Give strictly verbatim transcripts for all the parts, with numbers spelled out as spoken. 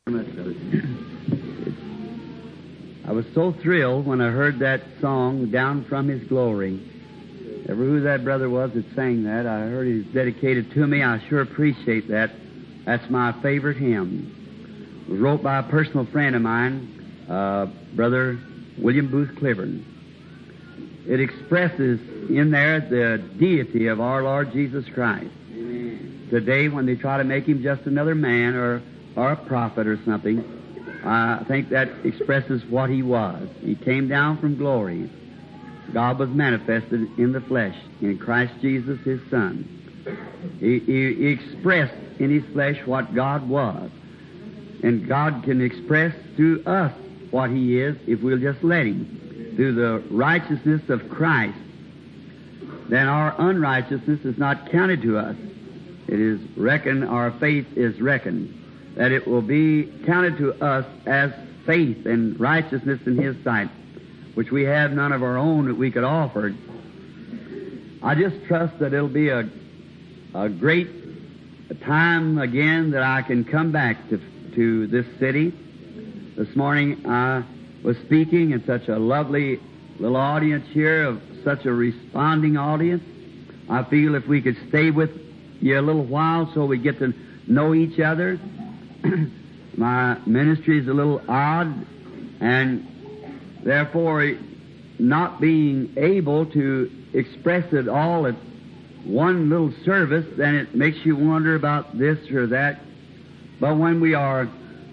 I was so thrilled when I heard that song, Down from His Glory. Ever who that brother was that sang that, I heard he was dedicated to me. I sure appreciate that. That's my favorite hymn. It was wrote by a personal friend of mine, uh, Brother William Booth Cliburn. It expresses in there the deity of our Lord Jesus Christ. Amen. Today, when they try to make Him just another man or, or a prophet or something, I think that expresses what He was. He came down from glory. God was manifested in the flesh, in Christ Jesus, His Son. He, he, he expressed in His flesh what God was. And God can express through us what He is if we'll just let Him. Through the righteousness of Christ, then our unrighteousness is not counted to us. It is reckoned, our faith is reckoned, that it will be counted to us as faith and righteousness in His sight, which we have none of our own that we could offer. I just trust that it'll be a, a great time again that I can come back to, to this city. This morning I was speaking in such a lovely little audience here, of such a responding audience. I feel if we could stay with you a little while so we get to know each other. My ministry is a little odd, and therefore not being able to express it all at one little service, then it makes you wonder about this or that. But when we are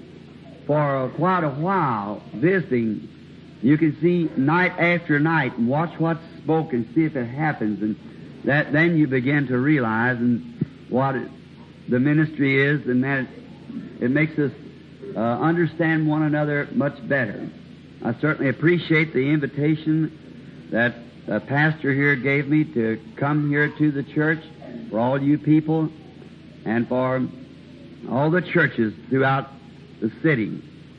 for quite a while visiting, you can see night after night and watch what's spoken, see if it happens, and that then you begin to realize and what it, the ministry is, and that it, it makes us uh, understand one another much better. I certainly appreciate the invitation that the pastor here gave me to come here to the church for all you people and for all the churches throughout the city.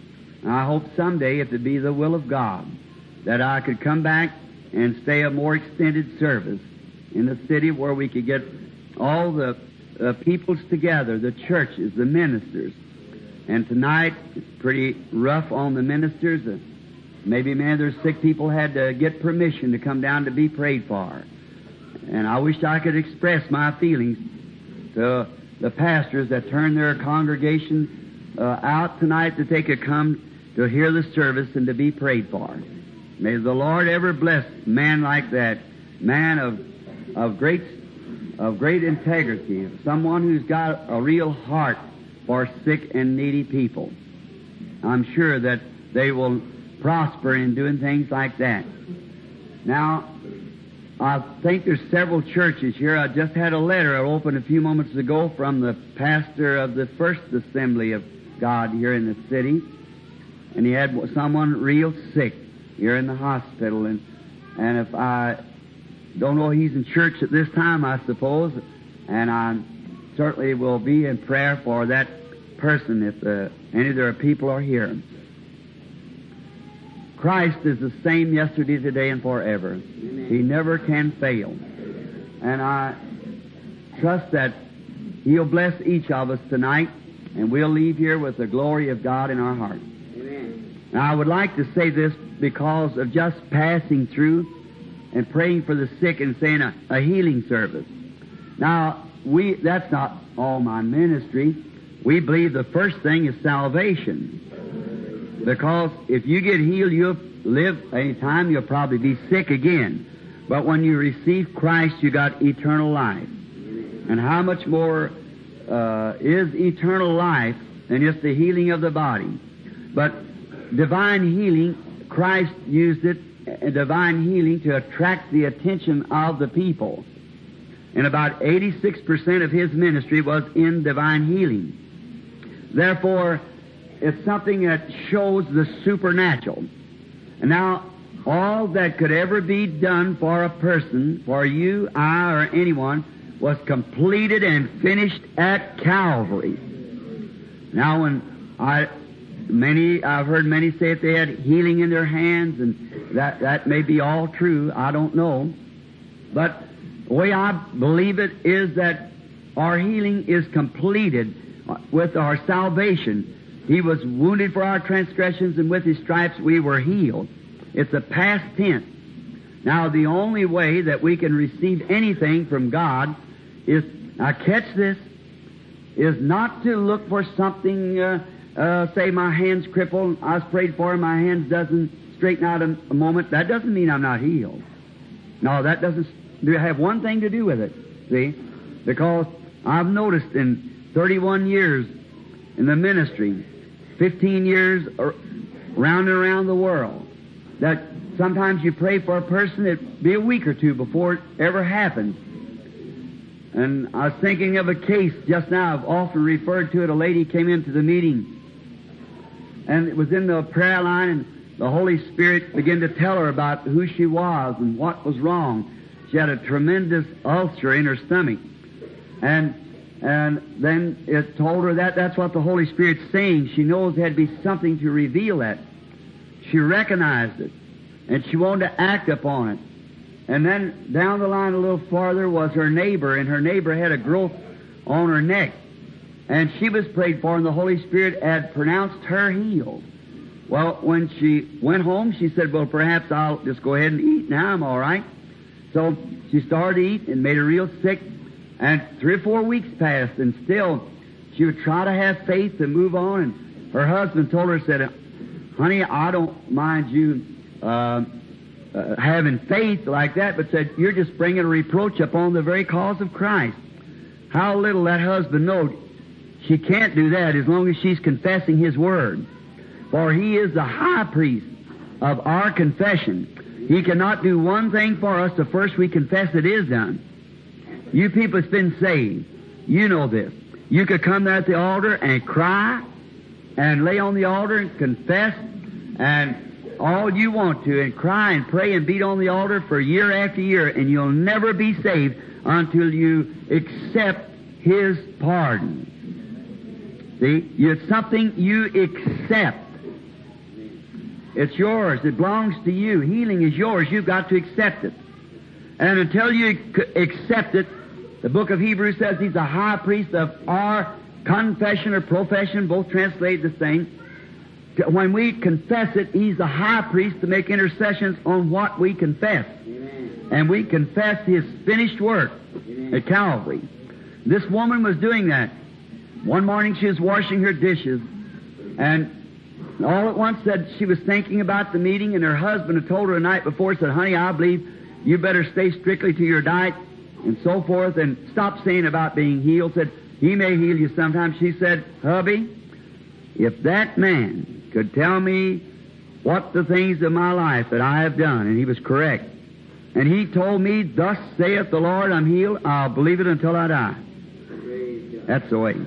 I hope someday, if it be the will of God, that I could come back and stay a more extended service in the city where we could get all the uh, peoples together, the churches, the ministers. And tonight, it's pretty rough on the ministers. Uh, maybe, man, there's sick people had to get permission to come down to be prayed for. And I wish I could express my feelings to the pastors that turn their congregation Uh, out tonight that they could come to hear the service and to be prayed for. May the Lord ever bless a man like that, man of of great of great integrity, someone who's got a real heart for sick and needy people. I'm sure that they will prosper in doing things like that. Now, I think there's several churches here. I just had a letter I opened a few moments ago from the pastor of the First Assembly of God here in the city, and he had someone real sick here in the hospital, and and if I don't know, he's in church at this time, I suppose, and I certainly will be in prayer for that person if uh, any of their people are here. Christ is the same yesterday, today, and forever. Amen. He never can fail, and I trust that He'll bless each of us tonight, and we'll leave here with the glory of God in our hearts. Amen. Now, I would like to say this because of just passing through and praying for the sick and saying a, a healing service. Now, we that's not all my ministry. We believe the first thing is salvation. Because if you get healed, you'll live any time, you'll probably be sick again. But when you receive Christ, you got eternal life. And how much more Uh, is eternal life than just the healing of the body. But divine healing, Christ used it, uh, divine healing, to attract the attention of the people. And about eighty-six percent of His ministry was in divine healing. Therefore, it's something that shows the supernatural. And now, all that could ever be done for a person, for you, I, or anyone, was completed and finished at Calvary. Now, when I, many, I've heard many say that they had healing in their hands, and that, that may be all true, I don't know. But the way I believe it is that our healing is completed with our salvation. He was wounded for our transgressions, and with His stripes we were healed. It's a past tense. Now, the only way that we can receive anything from God is, now catch this, is not to look for something, uh, uh, say my hand's crippled, I was prayed for, and my hand doesn't straighten out a, a moment. That doesn't mean I'm not healed. No, that doesn't have one thing to do with it, see? Because I've noticed in thirty-one years in the ministry, fifteen years round and around the world, that sometimes you pray for a person, it'd be a week or two before it ever happens. And I was thinking of a case just now. I've often referred to it. A lady came into the meeting, and it was in the prayer line, and the Holy Spirit began to tell her about who she was and what was wrong. She had a tremendous ulcer in her stomach. And and then it told her that that's what the Holy Spirit's saying. She knows there had to be something to reveal that. She recognized it, and she wanted to act upon it. And then down the line a little farther was her neighbor, and her neighbor had a growth on her neck. And she was prayed for, and the Holy Spirit had pronounced her healed. Well, when she went home, she said, well, perhaps I'll just go ahead and eat. Now I'm all right. So she started to eat and made her real sick. And three or four weeks passed, and still she would try to have faith and move on. And her husband told her, said, honey, I don't mind you uh, uh, having faith like that, but said, you're just bringing a reproach upon the very cause of Christ. How little that husband knowed. She can't do that as long as she's confessing His Word. For He is the high priest of our confession. He cannot do one thing for us till first we confess it is done. You people that's been saved, you know this. You could come there at the altar and cry and lay on the altar and confess and all you want to, and cry and pray and beat on the altar for year after year, and you'll never be saved until you accept His pardon. See, it's something you accept. It's yours. It belongs to you. Healing is yours. You've got to accept it. And until you accept it, the book of Hebrews says He's the high priest of our confession or profession, both translate the same. When we confess it, He's the high priest to make intercessions on what we confess. Amen. And we confess His finished work. Amen. At Calvary. This woman was doing that. One morning she was washing her dishes, and all at once said she was thinking about the meeting, and her husband had told her the night before, said, honey, I believe you better stay strictly to your diet and so forth, and stop saying about being healed. Said, He may heal you sometime. She said, hubby, if that man could tell me what the things of my life that I have done, and he was correct, and he told me, thus saith the Lord, I'm healed, I'll believe it until I die. That's the way.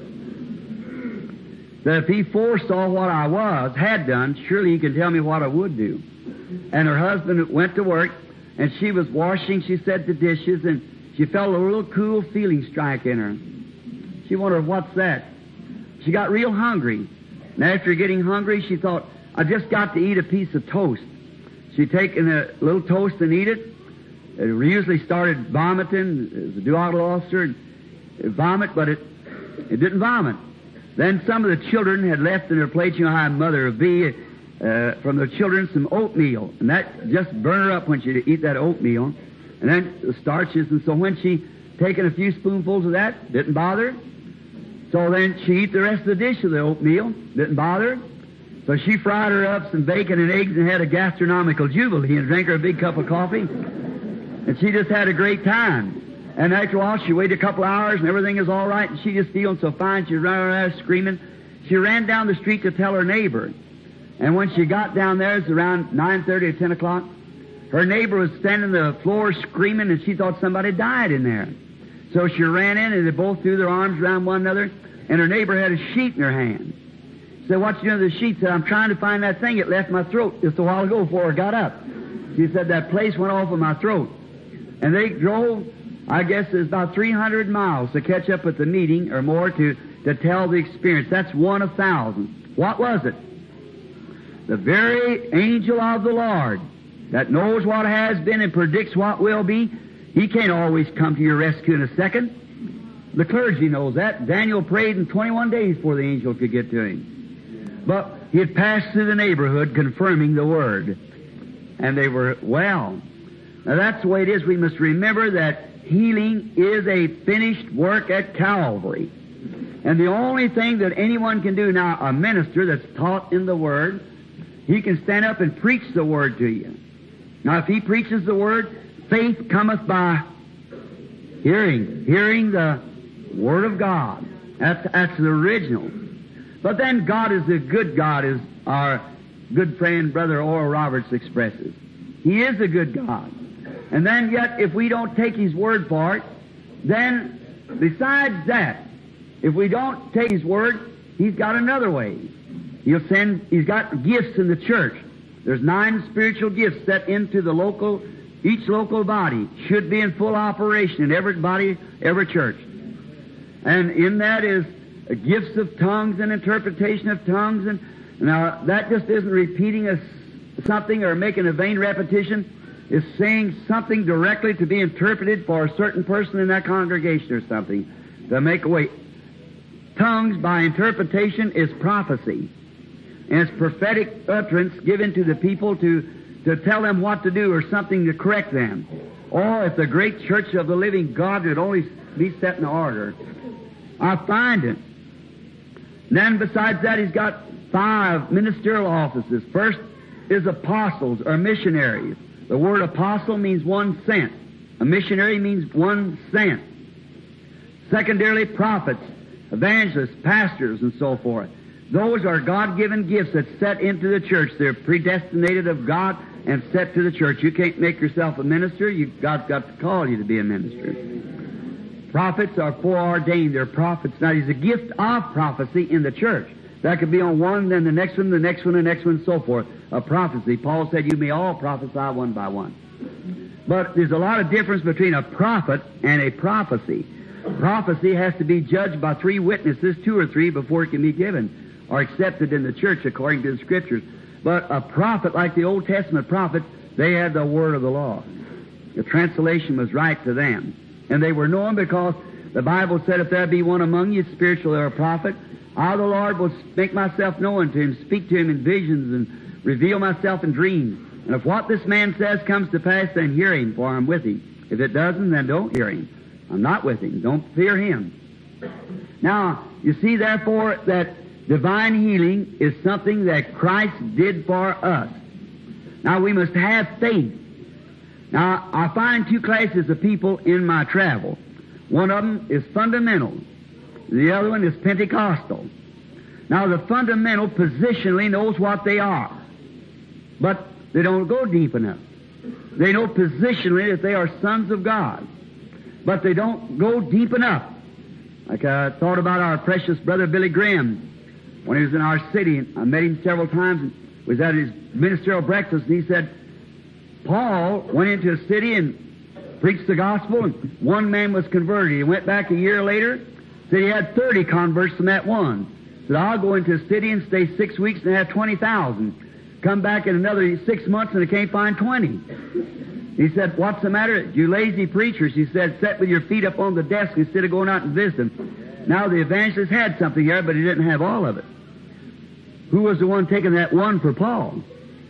That if He foresaw what I was, had done, surely He can tell me what I would do. And her husband went to work, and she was washing, she said, the dishes, and she felt a little cool feeling strike in her. She wondered, what's that? She got real hungry. And after getting hungry, she thought, I just got to eat a piece of toast. She'd taken a little toast and eat it. It usually started vomiting. It was a duodenal ulcer. It vomit, but it, it didn't vomit. Then some of the children had left in their plates, you know how a mother would be, uh, from the children some oatmeal. And that just burned her up when she eat that oatmeal. And then the starches. And so when she taken a few spoonfuls of that, didn't bother her. So then she eat the rest of the dish of the oatmeal, didn't bother her. So she fried her up some bacon and eggs and had a gastronomical jubilee and drank her a big cup of coffee. And she just had a great time. And after a while, she waited a couple hours, and everything is all right, and she just feeling so fine, she ran around screaming. She ran down the street to tell her neighbor. And when she got down there, it was around nine thirty or ten o'clock, her neighbor was standing on the floor screaming, and she thought somebody died in there. So she ran in, and they both threw their arms around one another, and her neighbor had a sheet in her hand. She said, what you doing with the sheet? She said, I'm trying to find that thing. It left my throat just a while ago before I got up. She said, that place went off of my throat. And they drove, I guess it's about three hundred miles to catch up at the meeting or more to, to tell the experience. That's one of thousands. What was it? The very angel of the Lord that knows what has been and predicts what will be. He can't always come to your rescue in a second. The clergy knows that. Daniel prayed in twenty-one days before the angel could get to him. But he had passed through the neighborhood confirming the Word. And they were well. Now that's the way it is. We must remember that healing is a finished work at Calvary. And the only thing that anyone can do now, a minister that's taught in the Word, he can stand up and preach the Word to you. Now if he preaches the Word, faith cometh by hearing. Hearing the Word of God. That's, that's the original. But then God is a good God, as our good friend Brother Oral Roberts expresses. He is a good God. And then yet, if we don't take His Word for it, then besides that, if we don't take His Word, He's got another way. He'll send, He's got gifts in the church. There's nine spiritual gifts set into the local, each local body should be in full operation in every body, every church. And in that is gifts of tongues and interpretation of tongues. And now that just isn't repeating a, something or making a vain repetition. It's saying something directly to be interpreted for a certain person in that congregation or something to make a way. Tongues by interpretation is prophecy. And it's prophetic utterance given to the people to, to tell them what to do or something to correct them. Or if the great church of the living God would only be set in order. I find it. Then besides that, he's got five ministerial offices. First is apostles or missionaries. The word apostle means one sent. A missionary means one sent. Secondarily, prophets, evangelists, pastors, and so forth. Those are God-given gifts that set into the church. They're predestinated of God and set to the church. You can't make yourself a minister. You, God's got to call you to be a minister. Prophets are foreordained. They're prophets. Now, there's a gift of prophecy in the church. That could be on one, then the next one, the next one, the next one, and so forth. A prophecy. Paul said, you may all prophesy one by one. But there's a lot of difference between a prophet and a prophecy. Prophecy has to be judged by three witnesses, two or three, before it can be given or accepted in the church according to the Scriptures. But a prophet, like the Old Testament prophets, they had the word of the Lord. The translation was right to them. And they were known because the Bible said, if there be one among you spiritual or a prophet, I, the Lord, will make myself known to him, speak to him in visions, and reveal myself in dreams. And if what this man says comes to pass, then hear him, for I'm with him. If it doesn't, then don't hear him. I'm not with him. Don't fear him. Now, you see, therefore, that divine healing is something that Christ did for us. Now, we must have faith. Now, I find two classes of people in my travel. One of them is fundamental. The other one is Pentecostal. Now, the fundamental positionally knows what they are, but they don't go deep enough. They know positionally that they are sons of God, but they don't go deep enough. Like I thought about our precious brother Billy Graham when he was in our city. I met him several times and was at his ministerial breakfast, and he said, Paul went into a city and preached the gospel, and one man was converted. He went back a year later, said he had thirty converts from that one. Said, I'll go into a city and stay six weeks and have twenty thousand. Come back in another six months and I can't find twenty. He said, what's the matter? You lazy preachers. He said, sit with your feet up on the desk instead of going out and visiting. Now the evangelist had something here, but he didn't have all of it. Who was the one taking that one for Paul?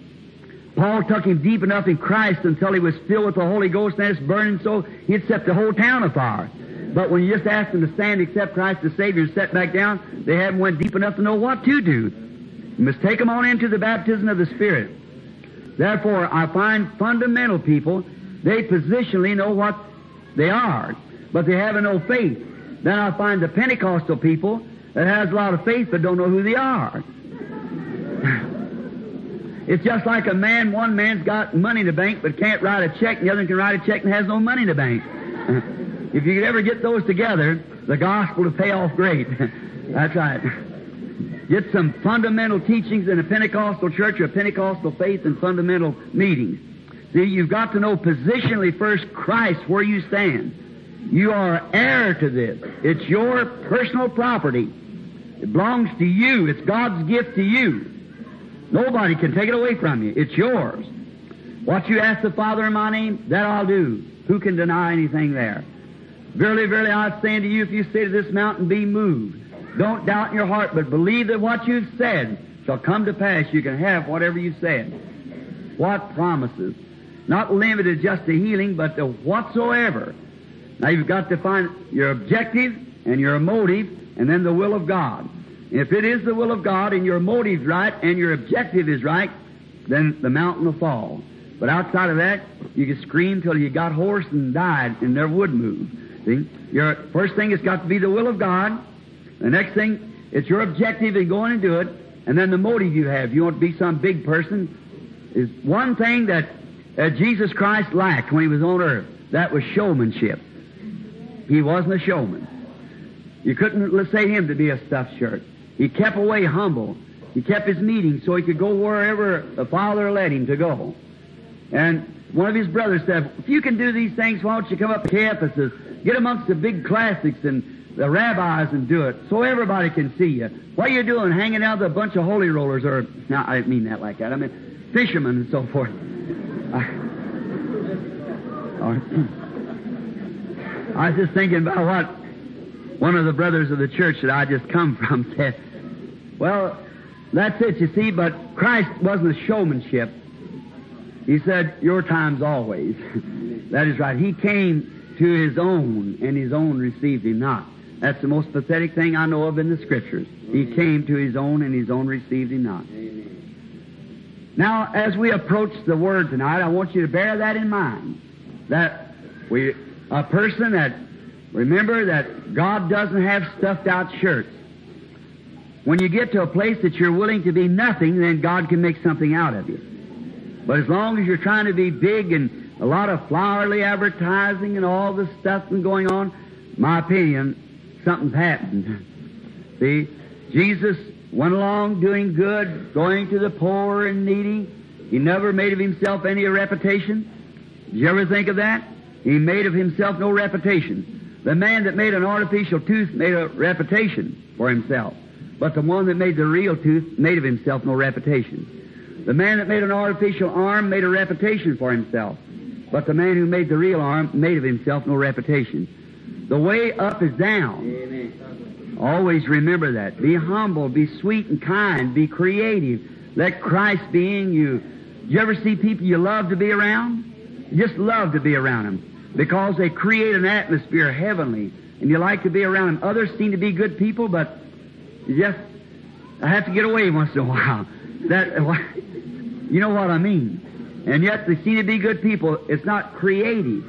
Paul took him deep enough in Christ until he was filled with the Holy Ghost and it's burning so he'd set the whole town afire. But when you just asked them to stand, accept Christ as Savior, and set back down, they haven't went deep enough to know what to do. You must take them on into the baptism of the Spirit. Therefore, I find fundamental people, they positionally know what they are, but they have no faith. Then I find the Pentecostal people that has a lot of faith but don't know who they are. It's just like a man, one man's got money in the bank but can't write a check, and the other can write a check and has no money in the bank. If you could ever get those together, the gospel will pay off great. That's right. Get some fundamental teachings in a Pentecostal church or Pentecostal faith and fundamental meetings. See, you've got to know positionally first Christ where you stand. You are heir to this. It's your personal property. It belongs to you. It's God's gift to you. Nobody can take it away from you. It's yours. What you ask the Father in my name, that I'll do. Who can deny anything there? Verily, verily, I say unto you, if you say to this mountain, be moved, don't doubt in your heart, but believe that what you've said shall come to pass. You can have whatever you said. What promises? Not limited just to healing, but to whatsoever. Now you've got to find your objective and your motive, and then the will of God. If it is the will of God and your motive's right and your objective is right, then the mountain will fall. But outside of that, you could scream till you got hoarse and died and never would move. See? Your first thing has got to be the will of God. The next thing, it's your objective in going and do it. And then the motive you have. You want to be some big person. Is one thing that uh, Jesus Christ lacked when He was on earth. That was showmanship. He wasn't a showman. You couldn't say Him to be a stuffed shirt. He kept away humble. He kept His meetings so He could go wherever the Father led Him to go. And one of His brothers said, if you can do these things, why don't you come up to Ephesus, get amongst the big classics and the rabbis and do it so everybody can see you. What are you doing, hanging out with a bunch of holy rollers? Or, now, I didn't mean that like that. I mean fishermen and so forth. I, I was just thinking about what one of the brothers of the church that I just come from said. Well, that's it, you see, but Christ wasn't a showmanship. He said, your time's always. That is right. He came to His own, and His own received Him not. That's the most pathetic thing I know of in the Scriptures. He came to His own, and His own received Him not. Amen. Now, as we approach the Word tonight, I want you to bear that in mind. That we, a person that, remember that God doesn't have stuffed out shirts. When you get to a place that you're willing to be nothing, then God can make something out of you. But as long as you're trying to be big and a lot of flowery advertising and all this stuff and going on, my opinion, something's happened. See, Jesus went along doing good, going to the poor and needy. He never made of Himself any reputation. Did you ever think of that? He made of Himself no reputation. The man that made an artificial tooth made a reputation for himself. But the one that made the real tooth made of himself no reputation. The man that made an artificial arm made a reputation for himself. But the man who made the real arm made of himself no reputation. The way up is down. Amen. Always remember that. Be humble, be sweet and kind, be creative. Let Christ be in you. Do you ever see people you love to be around? You just love to be around them because they create an atmosphere heavenly, and you like to be around them. Others seem to be good people, but you just I have to get away once in a while. That you know what I mean. And yet they seem to be good people. It's not creative.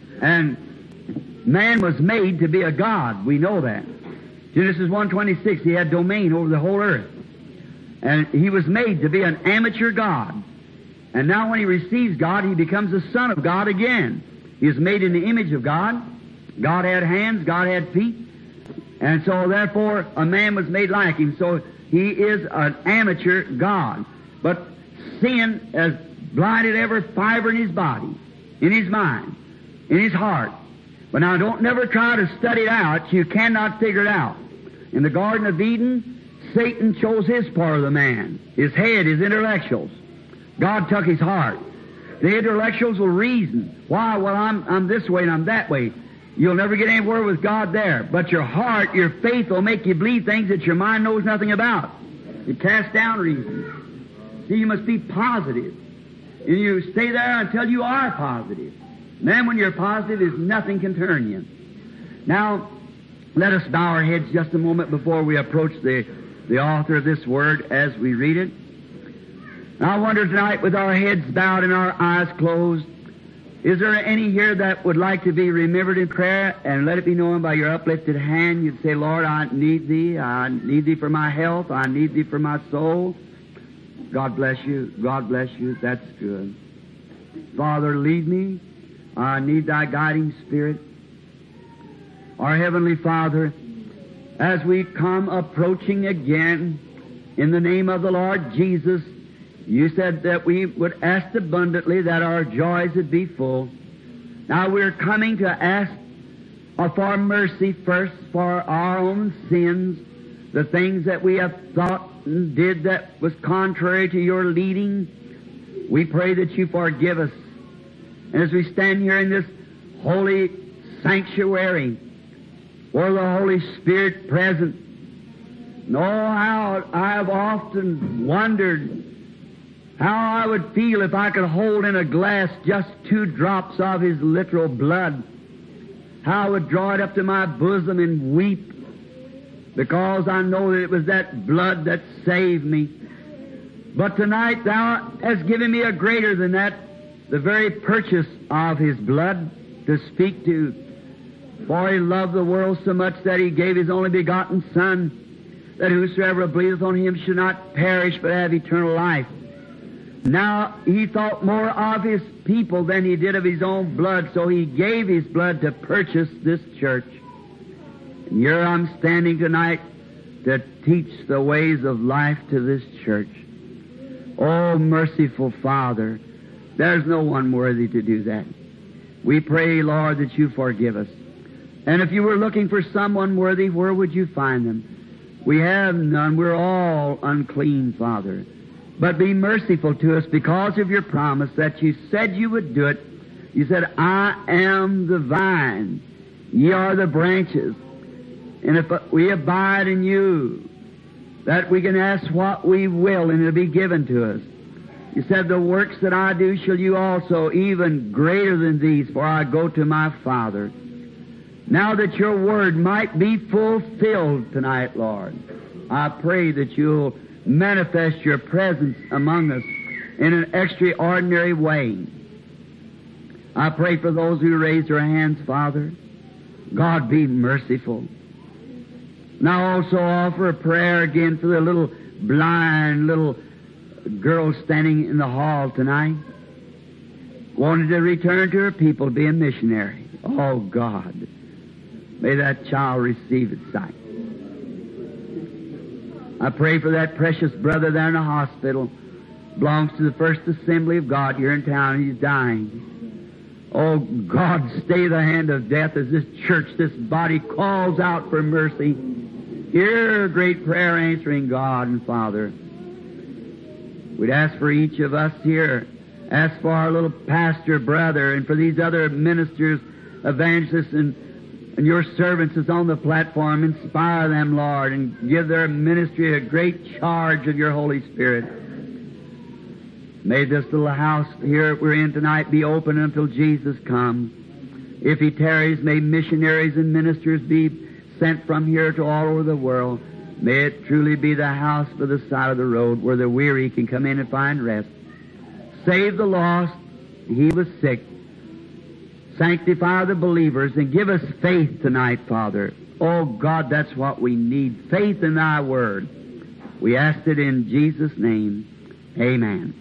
And man was made to be a God. We know that. Genesis one twenty-six, he had domain over the whole earth. And he was made to be an amateur God. And now when he receives God, he becomes the Son of God again. He is made in the image of God. God had hands, God had feet. And so therefore a man was made like him. So he is an amateur God. But sin has blinded every fiber in his body, in his mind, in his heart. But now don't never try to study it out. You cannot figure it out. In the Garden of Eden, Satan chose his part of the man, his head, his intellectuals. God took his heart. The intellectuals will reason. Why? Well, I'm, I'm this way and I'm that way. You'll never get anywhere with God there. But your heart, your faith will make you believe things that your mind knows nothing about. You cast down reason. See, you must be positive. And you stay there until you are positive. And then when you're positive, nothing can turn you. Now, let us bow our heads just a moment before we approach the, the author of this word as we read it. Now, I wonder tonight, with our heads bowed and our eyes closed, is there any here that would like to be remembered in prayer? And let it be known by your uplifted hand. You'd say, Lord, I need Thee. I need Thee for my health. I need Thee for my soul. God bless you. God bless you. That's good. Father, lead me. I need Thy guiding Spirit. Our Heavenly Father, as we come approaching again in the name of the Lord Jesus, You said that we would ask abundantly that our joys would be full. Now we're coming to ask for mercy first for our own sins, the things that we have thought and did that was contrary to Your leading. We pray that You forgive us. And as we stand here in this holy sanctuary, where the Holy Spirit present, know how I have often wondered how I would feel if I could hold in a glass just two drops of His literal blood. How I would draw it up to my bosom and weep, because I know that it was that blood that saved me. But tonight Thou hast given me a greater than that, the very purchase of His blood to speak to. For He loved the world so much that He gave His only begotten Son, that whosoever believeth on Him should not perish but have eternal life. Now He thought more of His people than He did of His own blood, so He gave His blood to purchase this church. And here I'm standing tonight to teach the ways of life to this church. Oh, merciful Father, there's no one worthy to do that. We pray, Lord, that You forgive us. And if You were looking for someone worthy, where would You find them? We have none. We're all unclean, Father. But be merciful to us because of Your promise that You said You would do it. You said, I am the vine, ye are the branches. And if we abide in You, that we can ask what we will and it'll be given to us. You said, the works that I do shall you also, even greater than these, for I go to My Father. Now that Your word might be fulfilled tonight, Lord, I pray that You'll manifest Your presence among us in an extraordinary way. I pray for those who raise their hands, Father. God, be merciful. Now also offer a prayer again for the little blind little girl standing in the hall tonight. Wanted to return to her people, be a missionary. Oh, God, may that child receive its sight. I pray for that precious brother there in the hospital. Belongs to the First Assembly of God here in town, and he's dying. Oh, God, stay the hand of death as this church, this body calls out for mercy. Hear great prayer answering God and Father. We'd ask for each of us here. Ask for our little pastor brother and for these other ministers, evangelists, and, and Your servants that's on the platform. Inspire them, Lord, and give their ministry a great charge of Your Holy Spirit. May this little house here we're in tonight be open until Jesus comes. If He tarries, may missionaries and ministers be sent from here to all over the world. May it truly be the house by the side of the road where the weary can come in and find rest. Save the lost, heal the sick, sanctify the believers, and give us faith tonight, Father. Oh, God, that's what we need, faith in Thy word. We ask it in Jesus' name. Amen.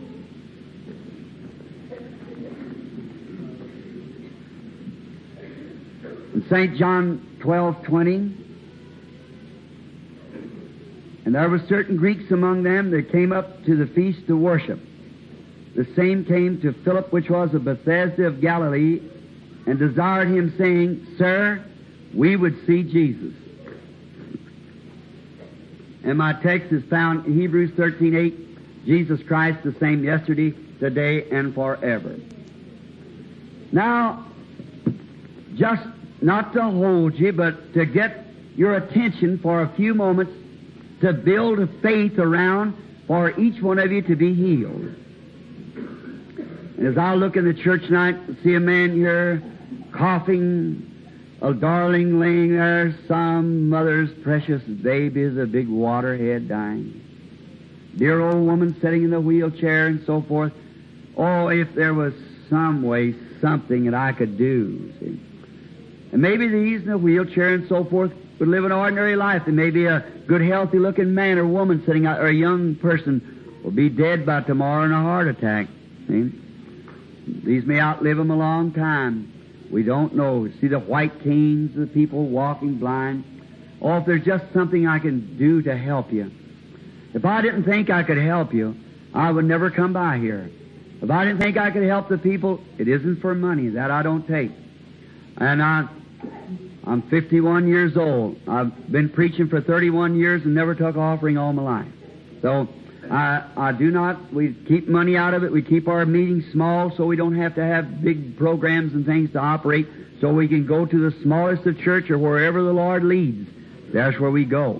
In Saint John twelve twenty, and there were certain Greeks among them that came up to the feast to worship. The same came to Philip, which was of Bethsaida of Galilee, and desired him, saying, Sir, we would see Jesus. And my text is found in Hebrews thirteen eight, Jesus Christ the same yesterday, today, and forever. Now, just not to hold you, but to get your attention for a few moments, to build a faith around for each one of you to be healed. And as I look in the church tonight, see a man here coughing, a darling laying there, some mother's precious baby is a big waterhead dying. Dear old woman sitting in the wheelchair and so forth. Oh, if there was some way, something that I could do, see. And maybe these in the wheelchair and so forth would live an ordinary life. And maybe a good, healthy-looking man or woman sitting out, or a young person will be dead by tomorrow in a heart attack. See? These may outlive them a long time. We don't know. See the white canes of the people walking blind? Oh, if there's just something I can do to help you. If I didn't think I could help you, I would never come by here. If I didn't think I could help the people, it isn't for money. That I don't take. And I, I'm fifty-one years old. I've been preaching for thirty-one years and never took offering all my life. So I, I do not, we keep money out of it. We keep our meetings small so we don't have to have big programs and things to operate, so we can go to the smallest of church or wherever the Lord leads. That's where we go.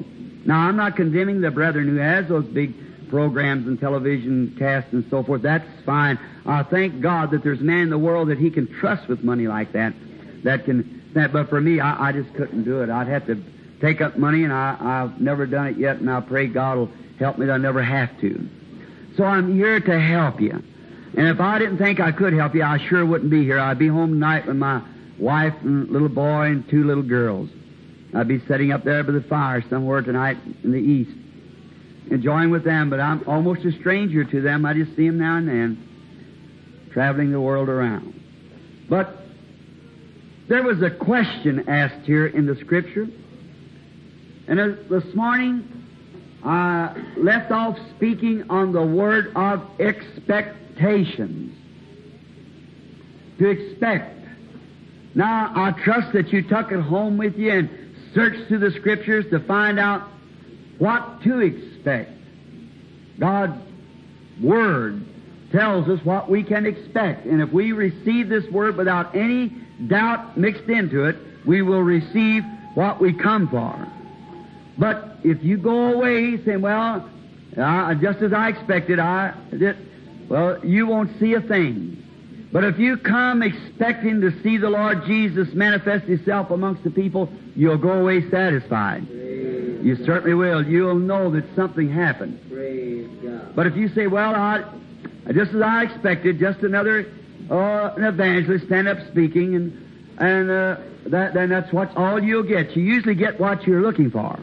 Now, I'm not condemning the brethren who has those big programs and television casts and so forth. That's fine. I thank God that there's a man in the world that he can trust with money like that. That can, that, but for me, I, I just couldn't do it. I'd have to take up money, and I, I've never done it yet, and I pray God will help me that I never have to. So I'm here to help you. And if I didn't think I could help you, I sure wouldn't be here. I'd be home tonight with my wife and little boy and two little girls. I'd be sitting up there by the fire somewhere tonight in the east, enjoying with them, but I'm almost a stranger to them. I just see them now and then, traveling the world around. But there was a question asked here in the Scripture, and uh, this morning I left off speaking on the word of expectations. To expect. Now, I trust that you took it home with you and searched through the Scriptures to find out what to expect. God's Word tells us what we can expect. And if we receive this Word without any doubt mixed into it, we will receive what we come for. But if you go away saying, well, uh, just as I expected, I did, well, you won't see a thing. But if you come expecting to see the Lord Jesus manifest Himself amongst the people, you'll go away satisfied. Praise you God. Certainly will. You'll know that something happened. Praise God. But if you say, well, I, just as I expected, just another uh, an evangelist stand up speaking, and and uh, that, then that's what all you'll get. You usually get what you're looking for.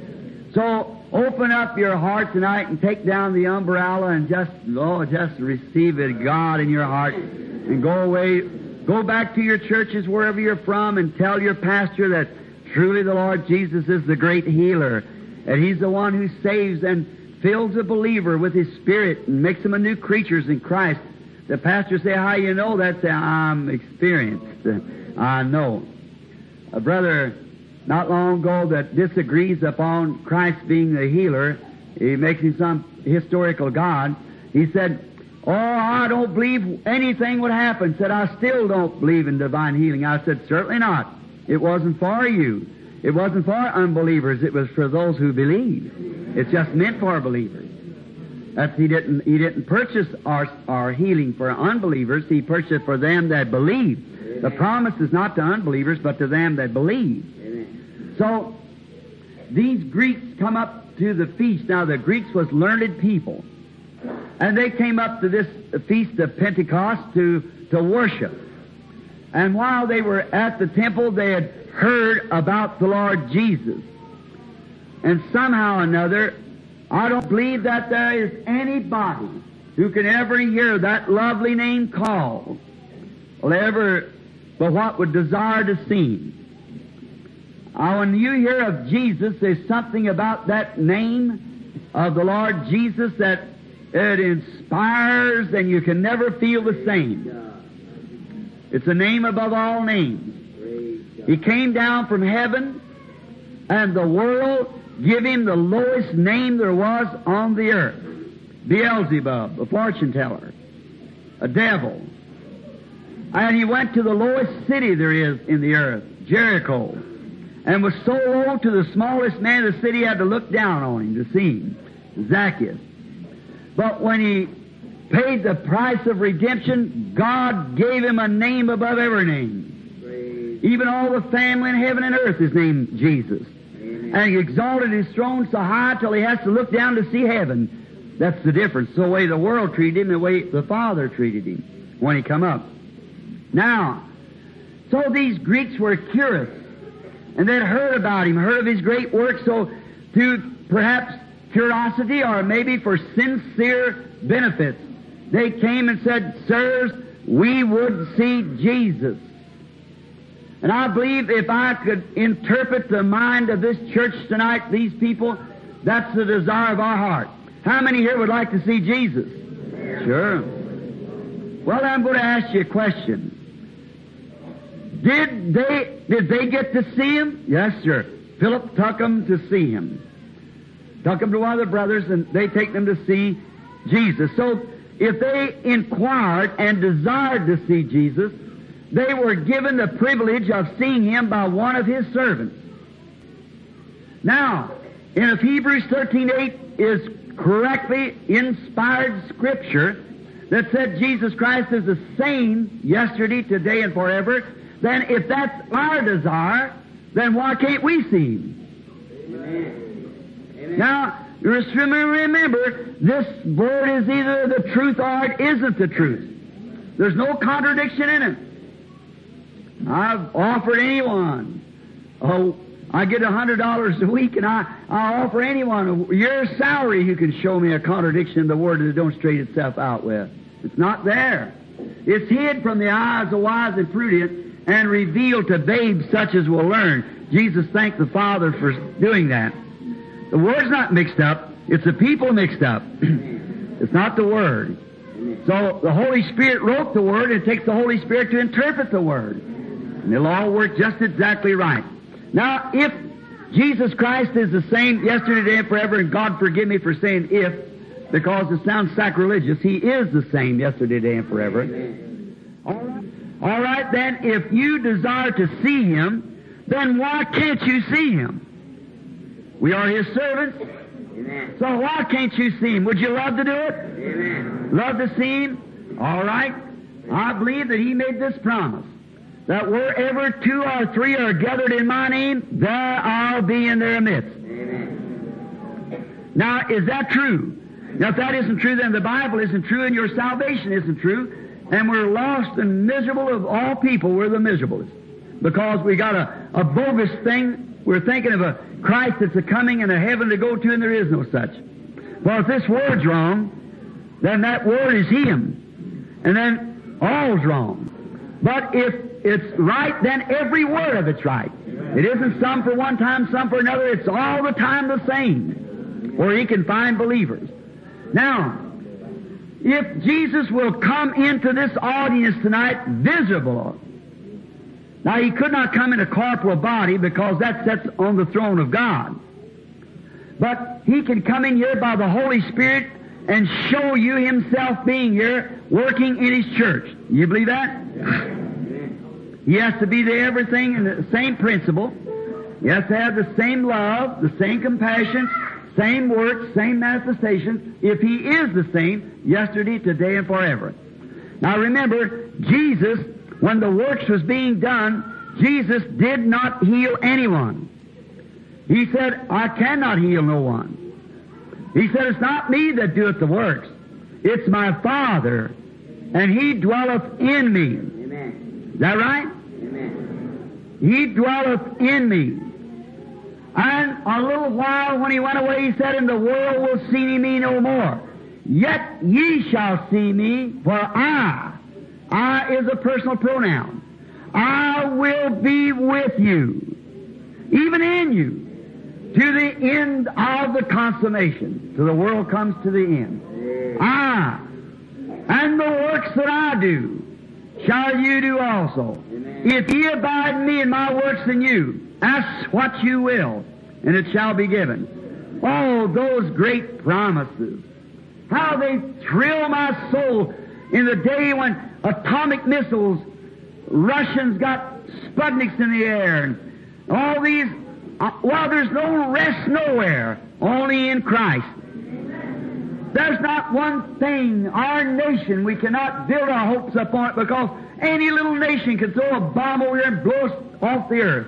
So open up your heart tonight and take down the umbrella and just, oh, just receive it, God, in your heart, and go away. Go back to your churches wherever you're from and tell your pastor that truly the Lord Jesus is the great healer, and He's the one who saves and fills a believer with His Spirit and makes them a new creatures in Christ. The pastor say, how you know that? Say, I'm experienced. I know. A brother not long ago that disagrees upon Christ being the healer, he makes him some historical God. He said, oh, I don't believe anything would happen. Said, I still don't believe in divine healing. I said, certainly not. It wasn't for you. It wasn't for unbelievers. It was for those who believe. It's just meant for believers. That's, he didn't, he didn't purchase our, our healing for unbelievers. He purchased it for them that believe. Amen. The promise is not to unbelievers, but to them that believe. Amen. So, these Greeks come up to the feast. Now, the Greeks was learned people. And they came up to this feast of Pentecost to, to worship. And while they were at the temple, they had heard about the Lord Jesus. And somehow or another, I don't believe that there is anybody who can ever hear that lovely name called, will ever, but what would desire to see Him. Uh, when you hear of Jesus, there's something about that name of the Lord Jesus that it inspires, and you can never feel the same. It's a name above all names. He came down from heaven, and the world give Him the lowest name there was on the earth. Beelzebub, a fortune teller, a devil. And He went to the lowest city there is in the earth, Jericho, and was so low to the smallest man in the city had to look down on him to see him, Zacchaeus. But when he paid the price of redemption, God gave him a name above every name. Praise. Even all the family in heaven and earth is named Jesus. Amen. And He exalted His throne so high till he has to look down to see heaven. That's the difference. The way the world treated Him, the way the Father treated Him when He come up. Now, so these Greeks were curious, and they'd heard about Him, heard of His great works, so to perhaps curiosity or maybe for sincere benefits, they came and said, sirs, we would see Jesus. And I believe if I could interpret the mind of this church tonight, these people, that's the desire of our heart. How many here would like to see Jesus? Sure. Well, I'm going to ask you a question. Did they, did they get to see Him? Yes, sir. Philip took them to see Him. Took them to one of the brothers, and they take them to see Jesus. So, if they inquired and desired to see Jesus, they were given the privilege of seeing Him by one of His servants. Now, And if Hebrews thirteen eight is correctly inspired Scripture that said Jesus Christ is the same yesterday, today, and forever, then if that's our desire, then why can't we see Him? Amen. Amen. Now, just remember, this Word is either the truth or it isn't the truth. There's no contradiction in it. I've offered anyone, oh, I get a hundred dollars a week, and I, I offer anyone your salary who can show me a contradiction in the Word that don't straighten itself out with. It's not there. It's hid from the eyes of wise and prudent and revealed to babes such as will learn. Jesus thanked the Father for doing that. The Word's not mixed up. It's the people mixed up. It's not the Word. So the Holy Spirit wrote the Word, and it takes the Holy Spirit to interpret the Word. And it'll all work just exactly right. Now, if Jesus Christ is the same yesterday, today, and forever, and God forgive me for saying if, because it sounds sacrilegious, He is the same yesterday, today, and forever. All right. All right, then, if you desire to see Him, then why can't you see Him? We are His servants. Amen. So why can't you see Him? Would you love to do it? Amen. Love to see Him? All right. I believe that He made this promise, that wherever two or three are gathered in My name, there I'll be in their midst. Amen. Now, is that true? Now, if that isn't true, then the Bible isn't true, and your salvation isn't true, and we're lost and miserable of all people. We're the miserablest, because we got a, a bogus thing. We're thinking of a Christ that's a coming and a heaven to go to, and there is no such. Well, if this Word's wrong, then that Word is Him, and then all's wrong. But if it's right, then every word of it's right. It isn't some for one time, some for another. It's all the time the same, where He can find believers. Now, if Jesus will come into this audience tonight visible, now He could not come in a corporal body because that sits on the throne of God. But He can come in here by the Holy Spirit and show you Himself being here, working in His church. You believe that? He has to be there, everything in the same principle. He has to have the same love, the same compassion, same works, same manifestations, if He is the same yesterday, today, and forever. Now remember, Jesus, when the works was being done, Jesus did not heal anyone. He said, I cannot heal no one. He said, it's not me that doeth the works. It's My Father, and He dwelleth in me. Amen. Is that right? Amen. He dwelleth in me. And a little while when He went away, He said, and the world will see Me no more. Yet ye shall see Me, for I, I is a personal pronoun, I will be with you, even in you, to the end of the consummation, till the world comes to the end. I, and the works that I do, shall you do also. Amen. If ye abide in Me and My works in you, ask what you will, and it shall be given. Oh, those great promises. How they thrill my soul in the day when atomic missiles, Russians got Sputniks in the air, and all these, uh, well, there's no rest nowhere, only in Christ. There's not one thing, our nation, we cannot build our hopes upon it, because any little nation can throw a bomb over here and blow us off the earth.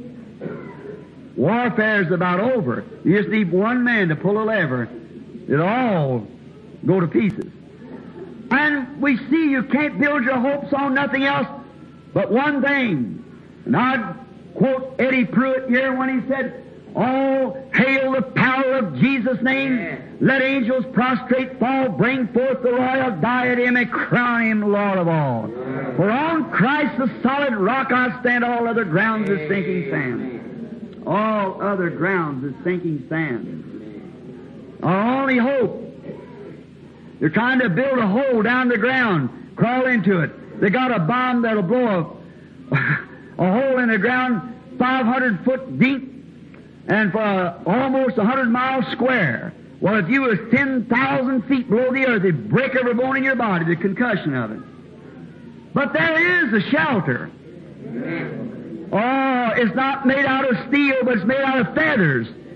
Warfare's about over. You just need one man to pull a lever. It'll all go to pieces. And we see you can't build your hopes on nothing else but one thing. And I'd quote Eddie Pruitt here when he said, oh, hail the power of Jesus' name. Yeah. Let angels prostrate fall, bring forth the royal diadem and crown Him Lord of all. Yeah. For on Christ the solid rock I stand, all other grounds is sinking sand. All other grounds is sinking sand. Our only hope. They're trying to build a hole down the ground, crawl into it. They got a bomb that'll blow a, a hole in the ground five hundred foot deep and for uh, almost one hundred miles square. Well, if you was ten thousand feet below the earth, it'd break every bone in your body, the concussion of it. But there is a shelter. Oh, it's not made out of steel, but it's made out of feathers.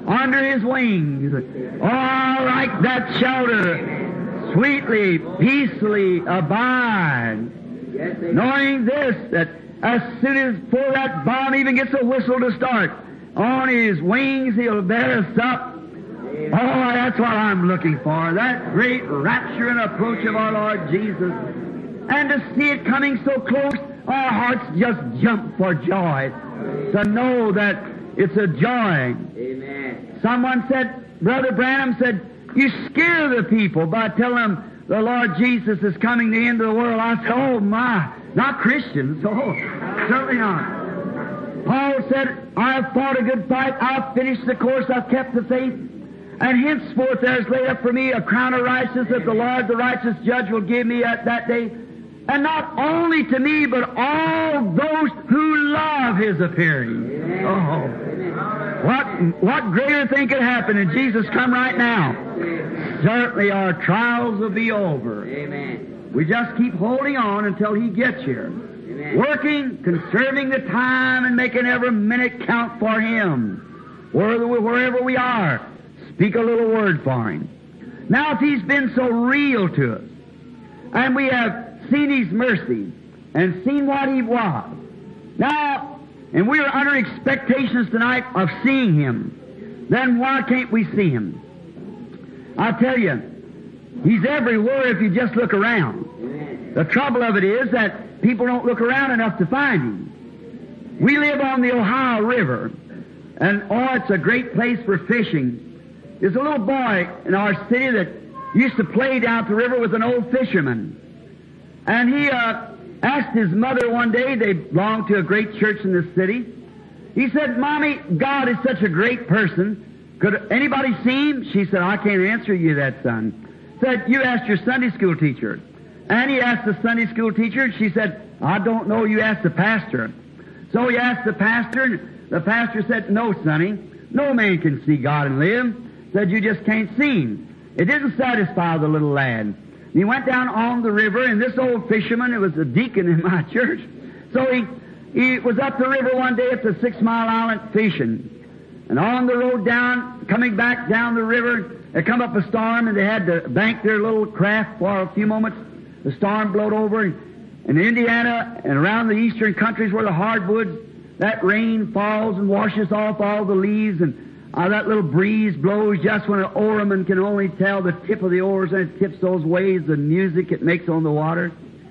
under His wings. All like that shelter, sweetly, peacefully abide. Knowing this, that as soon as before that bomb even gets a whistle to start, on His wings He'll bear us up. Oh, that's what I'm looking for, that great rapture and approach of our Lord Jesus. And to see it coming so close, our hearts just jump for joy. To know that it's a joy. Amen. Someone said, Brother Branham said, you scare the people by telling them the Lord Jesus is coming to the end of the world. I said, oh my, not Christians. Oh, certainly not. Paul said, I've fought a good fight. I've finished the course. I've kept the faith. And henceforth there is laid up for me a crown of righteousness that the Lord, the righteous judge, will give me at that day. And not only to me, but all those who love His appearing. Oh, what, what greater thing could happen if Jesus come right now? Certainly our trials will be over. Amen. We just keep holding on until He gets here. Amen. Working, conserving the time, and making every minute count for Him. Wherever we are, speak a little word for Him. Now, if He's been so real to us, and we have seen His mercy, and seen what He was, now, and we are under expectations tonight of seeing Him, then why can't we see Him? I tell you, He's everywhere if you just look around. Amen. The trouble of it is that people don't look around enough to find Him. We live on the Ohio River, and oh, it's a great place for fishing. There's a little boy in our city that used to play down at the river with an old fisherman. And he uh, asked his mother one day, they belonged to a great church in the city. He said, Mommy, God is such a great person. Could anybody see Him? She said, I can't answer you that, son. Said, you asked your Sunday school teacher. And he asked the Sunday school teacher, and she said, I don't know, you asked the pastor. So he asked the pastor, and the pastor said, no, sonny, no man can see God and live. Said, you just can't see Him. It didn't satisfy the little lad. He went down on the river, and this old fisherman, it was a deacon in my church, so he, he was up the river one day at the Six Mile Island fishing. And on the road down, coming back down the river, there come up a storm, and they had to bank their little craft for a few moments. The storm blowed over, and in Indiana and around the eastern countries where the hardwoods, that rain falls and washes off all the leaves, and Uh, that little breeze blows just when an oarman can only tell the tip of the oars, and it tips those waves, the music it makes on the water.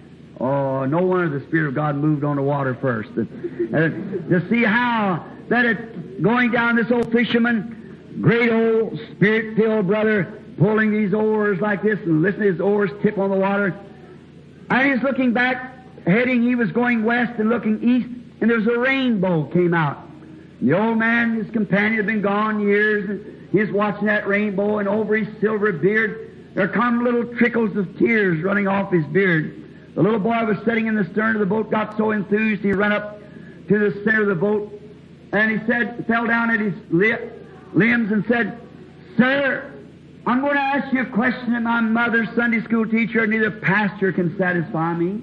Oh, no wonder the Spirit of God moved on the water first. Uh, to see how that it going down, this old fisherman, great old Spirit-filled brother, pulling these oars like this and listening to his oars tip on the water. And he's looking back, heading, he was going west and looking east, and there was a rainbow came out. The old man, his companion, had been gone years, and he was watching that rainbow, and over his silver beard, there come little trickles of tears running off his beard. The little boy was sitting in the stern of the boat, got so enthused, he ran up to the center of the boat, and he said, fell down at his li- limbs and said, Sir, I'm going to ask you a question that my mother's Sunday school teacher or neither pastor can satisfy me.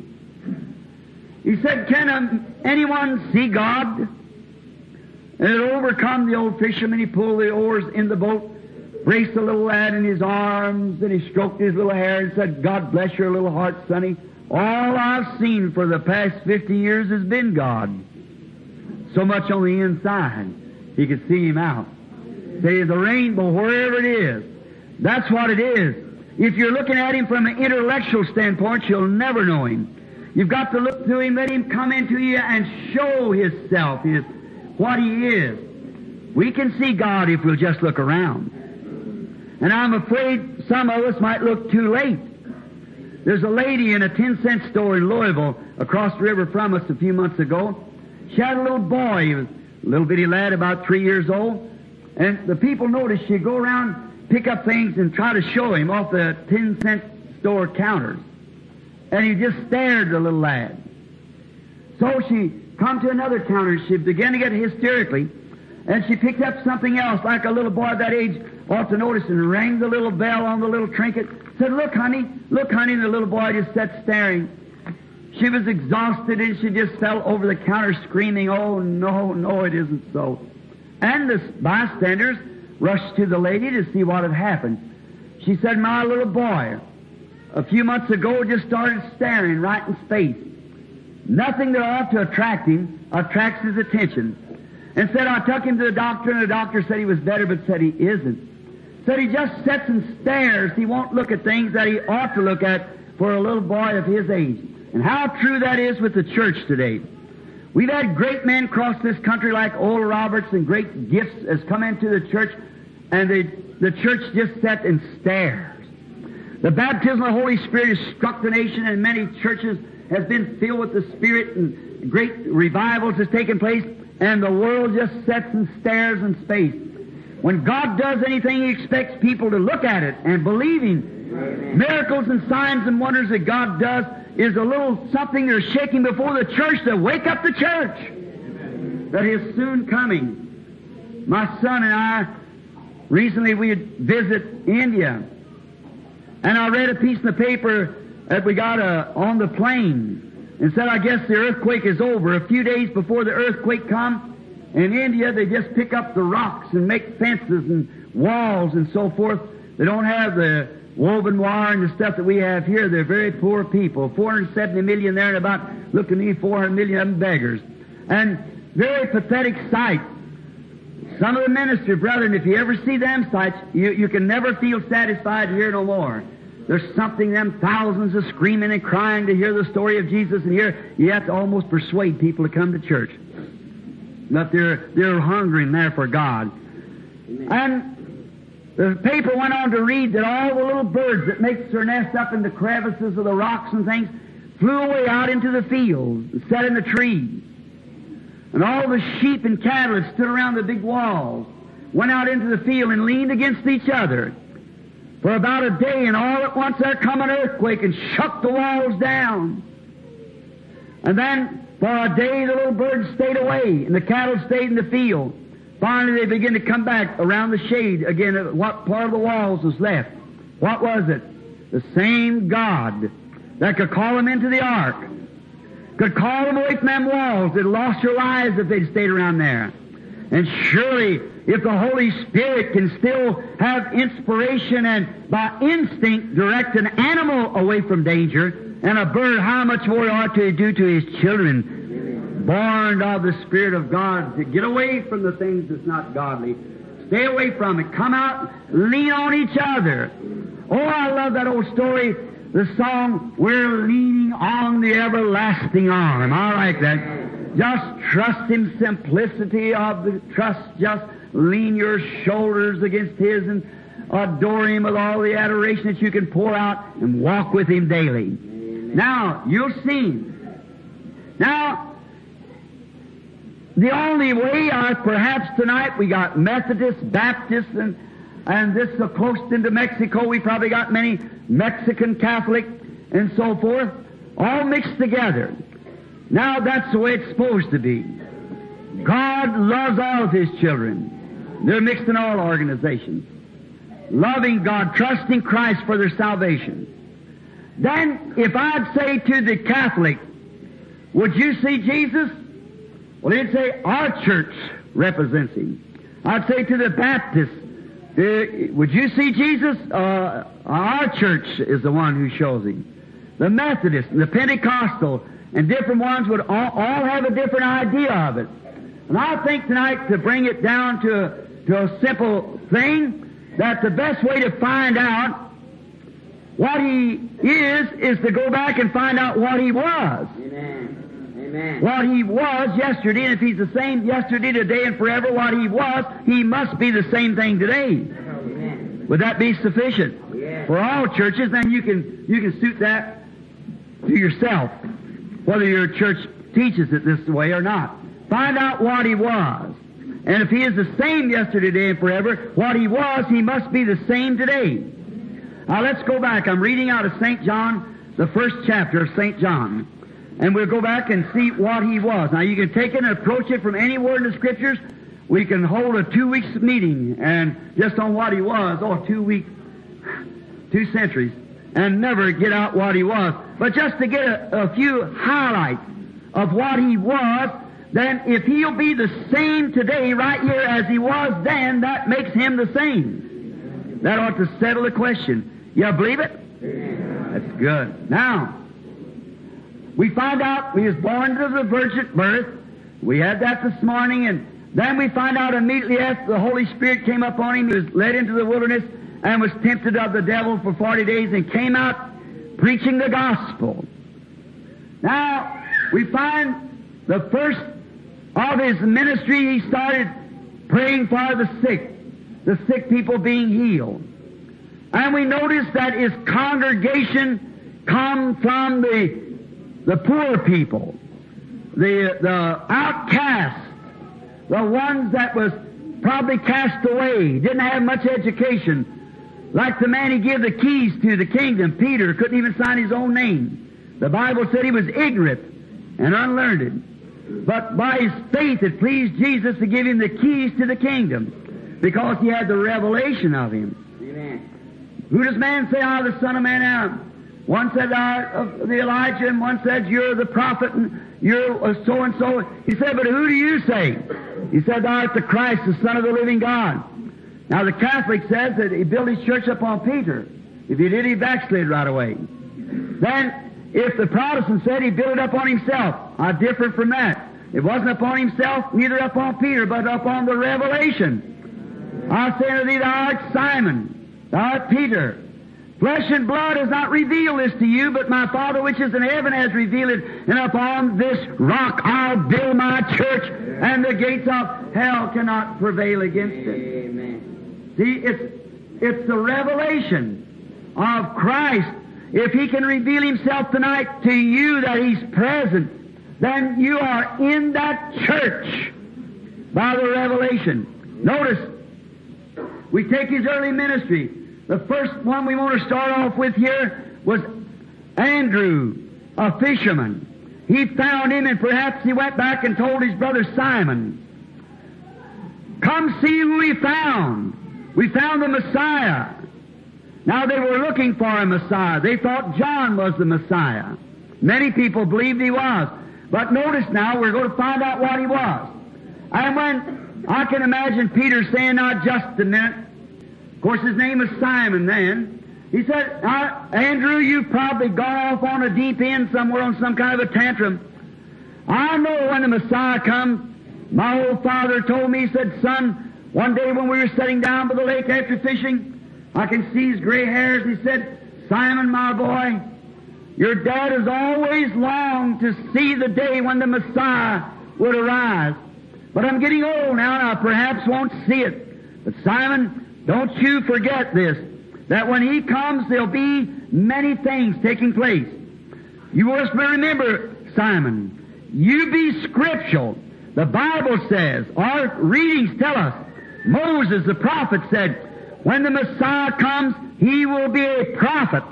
He said, can um, anyone see God? And it overcome the old fisherman. He pulled the oars in the boat, braced the little lad in his arms, and he stroked his little hair and said, God bless your little heart, sonny. All I've seen for the past fifty years has been God. So much on the inside, he could see Him out. Say, the rainbow, wherever it is, that's what it is. If you're looking at Him from an intellectual standpoint, you'll never know Him. You've got to look to Him, let Him come into you and show Himself, His what He is. We can see God if we'll just look around. And I'm afraid some of us might look too late. There's a lady in a ten-cent store in Louisville across the river from us a few months ago. She had a little boy, he was a little bitty lad about three years old, and the people noticed she'd go around, pick up things, and try to show him off the ten-cent store counters. And he just stared at the little lad. So she come to another counter, she began to get hysterically, and she picked up something else, like a little boy of that age ought to notice, and rang the little bell on the little trinket, said, look, honey, look, honey, and the little boy just sat staring. She was exhausted, and she just fell over the counter screaming, oh, no, no, it isn't so. And the bystanders rushed to the lady to see what had happened. She said, my little boy, a few months ago just started staring right in space. Nothing that ought to attract him attracts his attention. And said, I took him to the doctor, and the doctor said he was better, but said he isn't. Said he just sits and stares. He won't look at things that he ought to look at for a little boy of his age. And how true that is with the church today. We've had great men across this country like Oral Roberts, and great gifts has come into the church, and the, the church just sat and stares. The baptism of the Holy Spirit has struck the nation, and many churches has been filled with the Spirit, and great revivals has taken place, and the world just sits and stares in space. When God does anything, He expects people to look at it and believe Him. Amen. Miracles and signs and wonders that God does is a little something they're shaking before the church to wake up the church. Amen. That is soon coming. My son and I, recently we visit India, and I read a piece in the paper that we got uh, on the plane, and said, I guess the earthquake is over. A few days before the earthquake comes, in India, they just pick up the rocks and make fences and walls and so forth. They don't have the woven wire and the stuff that we have here. They're very poor people. four hundred seventy million there, and about, look at me, four hundred million of them beggars. And very pathetic sight. Some of the ministers, brethren, if you ever see them sights, you, you can never feel satisfied here no more. There's something, them thousands of screaming and crying to hear the story of Jesus, and here you have to almost persuade people to come to church. But they're, they're hungering there for God. Amen. And the paper went on to read that all the little birds that makes their nest up in the crevices of the rocks and things flew away out into the fields and sat in the trees. And all the sheep and cattle that stood around the big walls went out into the field and leaned against each other for about a day, and all at once there come an earthquake and shook the walls down. And then for a day the little birds stayed away, and the cattle stayed in the field. Finally they began to come back around the shade again. What part of the walls was left? What was it? The same God that could call them into the ark, could call them away from them walls that lost their lives if they'd stayed around there. And surely, if the Holy Spirit can still have inspiration and by instinct direct an animal away from danger, and a bird, how much more ought to do to his children, born of the Spirit of God, to get away from the things that's not godly. Stay away from it. Come out, lean on each other. Oh, I love that old story, the song, We're Leaning on the Everlasting Arm. I like that. Just trust Him, simplicity of the trust. Just lean your shoulders against His and adore Him with all the adoration that you can pour out and walk with Him daily. Amen. Now, you'll see. Now, the only way, uh, perhaps tonight, we got Methodists, Baptists, and, and this so close into Mexico, we probably got many Mexican Catholic and so forth, all mixed together. Now, that's the way it's supposed to be. God loves all of His children. They're mixed in all organizations. Loving God, trusting Christ for their salvation. Then, if I'd say to the Catholic, would you see Jesus? Well, he'd say, our church represents Him. I'd say to the Baptist, uh, would you see Jesus? Uh, our church is the one who shows Him. The Methodist and the Pentecostal and different ones would all, all have a different idea of it. And I think tonight, to bring it down to a, to a simple thing, that the best way to find out what He is, is to go back and find out what He was. Amen. Amen. What He was yesterday, and if He's the same yesterday, today, and forever, what He was, He must be the same thing today. Amen. Would that be sufficient? Yes. For all churches? Then you can, you can suit that to yourself, whether your church teaches it this way or not. Find out what He was. And if He is the same yesterday, today, and forever, what He was, He must be the same today. Now let's go back. I'm reading out of Saint John, the first chapter of Saint John. And we'll go back and see what He was. Now you can take it and approach it from any word in the Scriptures. We can hold a two weeks meeting and just on what He was, oh, two weeks, two centuries, and never get out what He was. But just to get a, a few highlights of what He was, then if he'll be the same today, right here, as he was then, that makes him the same. That ought to settle the question. You believe it? That's good. Now, we find out he was born to the virgin birth. We had that this morning, and then we find out immediately after the Holy Spirit came upon him, he was led into the wilderness and was tempted of the devil for forty days and came out preaching the gospel. Now, we find the first of his ministry, he started praying for the sick, the sick people being healed. And we notice that his congregation come from the, the poor people, the, the outcasts, the ones that was probably cast away, didn't have much education. Like the man he gave the keys to the kingdom, Peter, couldn't even sign his own name. The Bible said he was ignorant and unlearned. But by his faith it pleased Jesus to give him the keys to the kingdom, because he had the revelation of him. Amen. Who does man say, I, the Son of Man, am? One said, I, of the Elijah, and one said, you're the prophet, and you're so-and-so. He said, but who do you say? He said, thou art the Christ, the Son of the living God. Now, the Catholic says that he built his church upon Peter. If he did, he backslid right away. Then, if the Protestant said he built it upon himself, I differ from that. It wasn't upon himself, neither upon Peter, but upon the revelation. I say unto thee, thou art Simon, thou art Peter. Flesh and blood has not revealed this to you, but my Father which is in heaven has revealed it. And upon this rock I'll build my church, and the gates of hell cannot prevail against it. Amen. See, it's, it's the revelation of Christ. If He can reveal Himself tonight to you that He's present, then you are in that church by the revelation. Notice, we take His early ministry. The first one we want to start off with here was Andrew, a fisherman. He found him, and perhaps he went back and told his brother Simon, come see who we found. We found the Messiah. Now, they were looking for a Messiah. They thought John was the Messiah. Many people believed he was. But notice now, we're going to find out what he was. And when, I can imagine Peter saying, now, just a minute. Of course, his name was Simon then. He said, now, Andrew, you've probably gone off on a deep end somewhere on some kind of a tantrum. I know when the Messiah comes. My old father told me, he said, son, one day when we were sitting down by the lake after fishing, I can see his gray hairs. He said, Simon, my boy, your dad has always longed to see the day when the Messiah would arise. But I'm getting old now, and I perhaps won't see it. But Simon, don't you forget this, that when he comes, there'll be many things taking place. You must remember, Simon, you be scriptural. The Bible says, our readings tell us, Moses, the prophet, said, when the Messiah comes, he will be a prophet.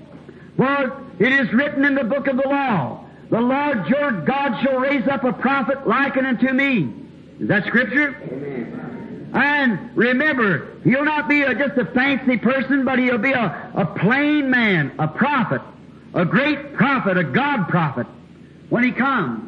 For it is written in the book of the law, the Lord your God shall raise up a prophet likened unto me. Is that Scripture? Amen. And remember, he'll not be a, just a fancy person, but he'll be a, a plain man, a prophet, a great prophet, a God prophet, when he comes.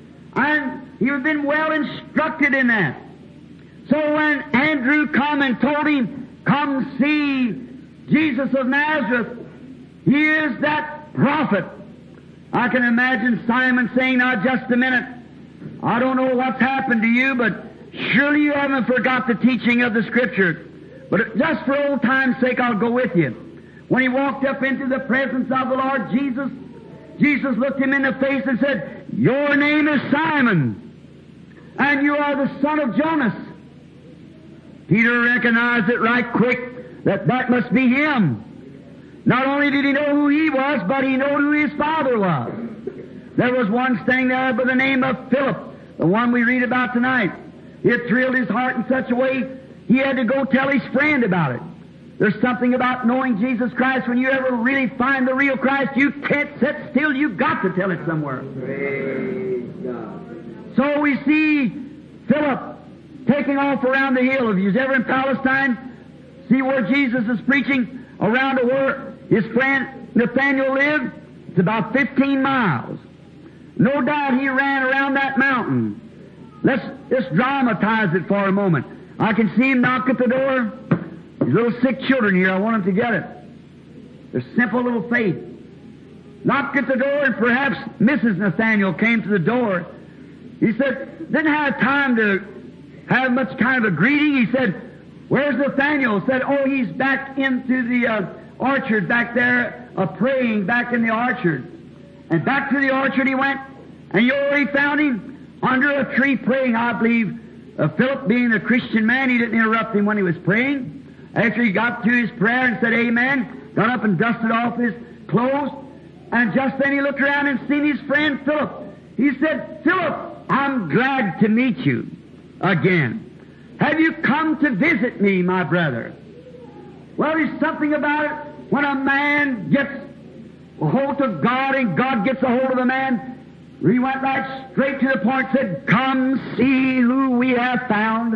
And he'll been well instructed in that. So when Andrew come and told him, come see Jesus of Nazareth, he is that prophet. I can imagine Simon saying, now just a minute, I don't know what's happened to you, but surely you haven't forgot the teaching of the Scripture. But just for old time's sake, I'll go with you. When he walked up into the presence of the Lord Jesus, Jesus looked him in the face and said, your name is Simon, and you are the son of Jonas. Peter recognized it right quick that that must be him. Not only did he know who he was, but he knew who his father was. There was one staying there by the name of Philip, the one we read about tonight. It thrilled his heart in such a way, he had to go tell his friend about it. There's something about knowing Jesus Christ. When you ever really find the real Christ, you can't sit still. You've got to tell it somewhere. Praise God. So we see Philip taking off around the hill. If you're ever in Palestine, see where Jesus is preaching, around to where his friend Nathaniel lived. It's about fifteen miles. No doubt he ran around that mountain. Let's, let's dramatize it for a moment. I can see him knock at the door. These little sick children here, I want them to get it. Their simple little faith. Knocked at the door, and perhaps Missus Nathaniel came to the door. He said, didn't have time to have much kind of a greeting. He said, where's Nathaniel? Said, oh, he's back into the uh, orchard back there, uh, praying back in the orchard. And back to the orchard he went, and you already found him under a tree praying, I believe. Uh, Philip, being a Christian man, he didn't interrupt him when he was praying. After he got to his prayer and said, amen, got up and dusted off his clothes, and just then he looked around and seen his friend Philip. He said, Philip, I'm glad to meet you again. Have you come to visit me, my brother? Well, there's something about it. When a man gets a hold of God and God gets a hold of a man, he went right straight to the point and said, come see who we have found.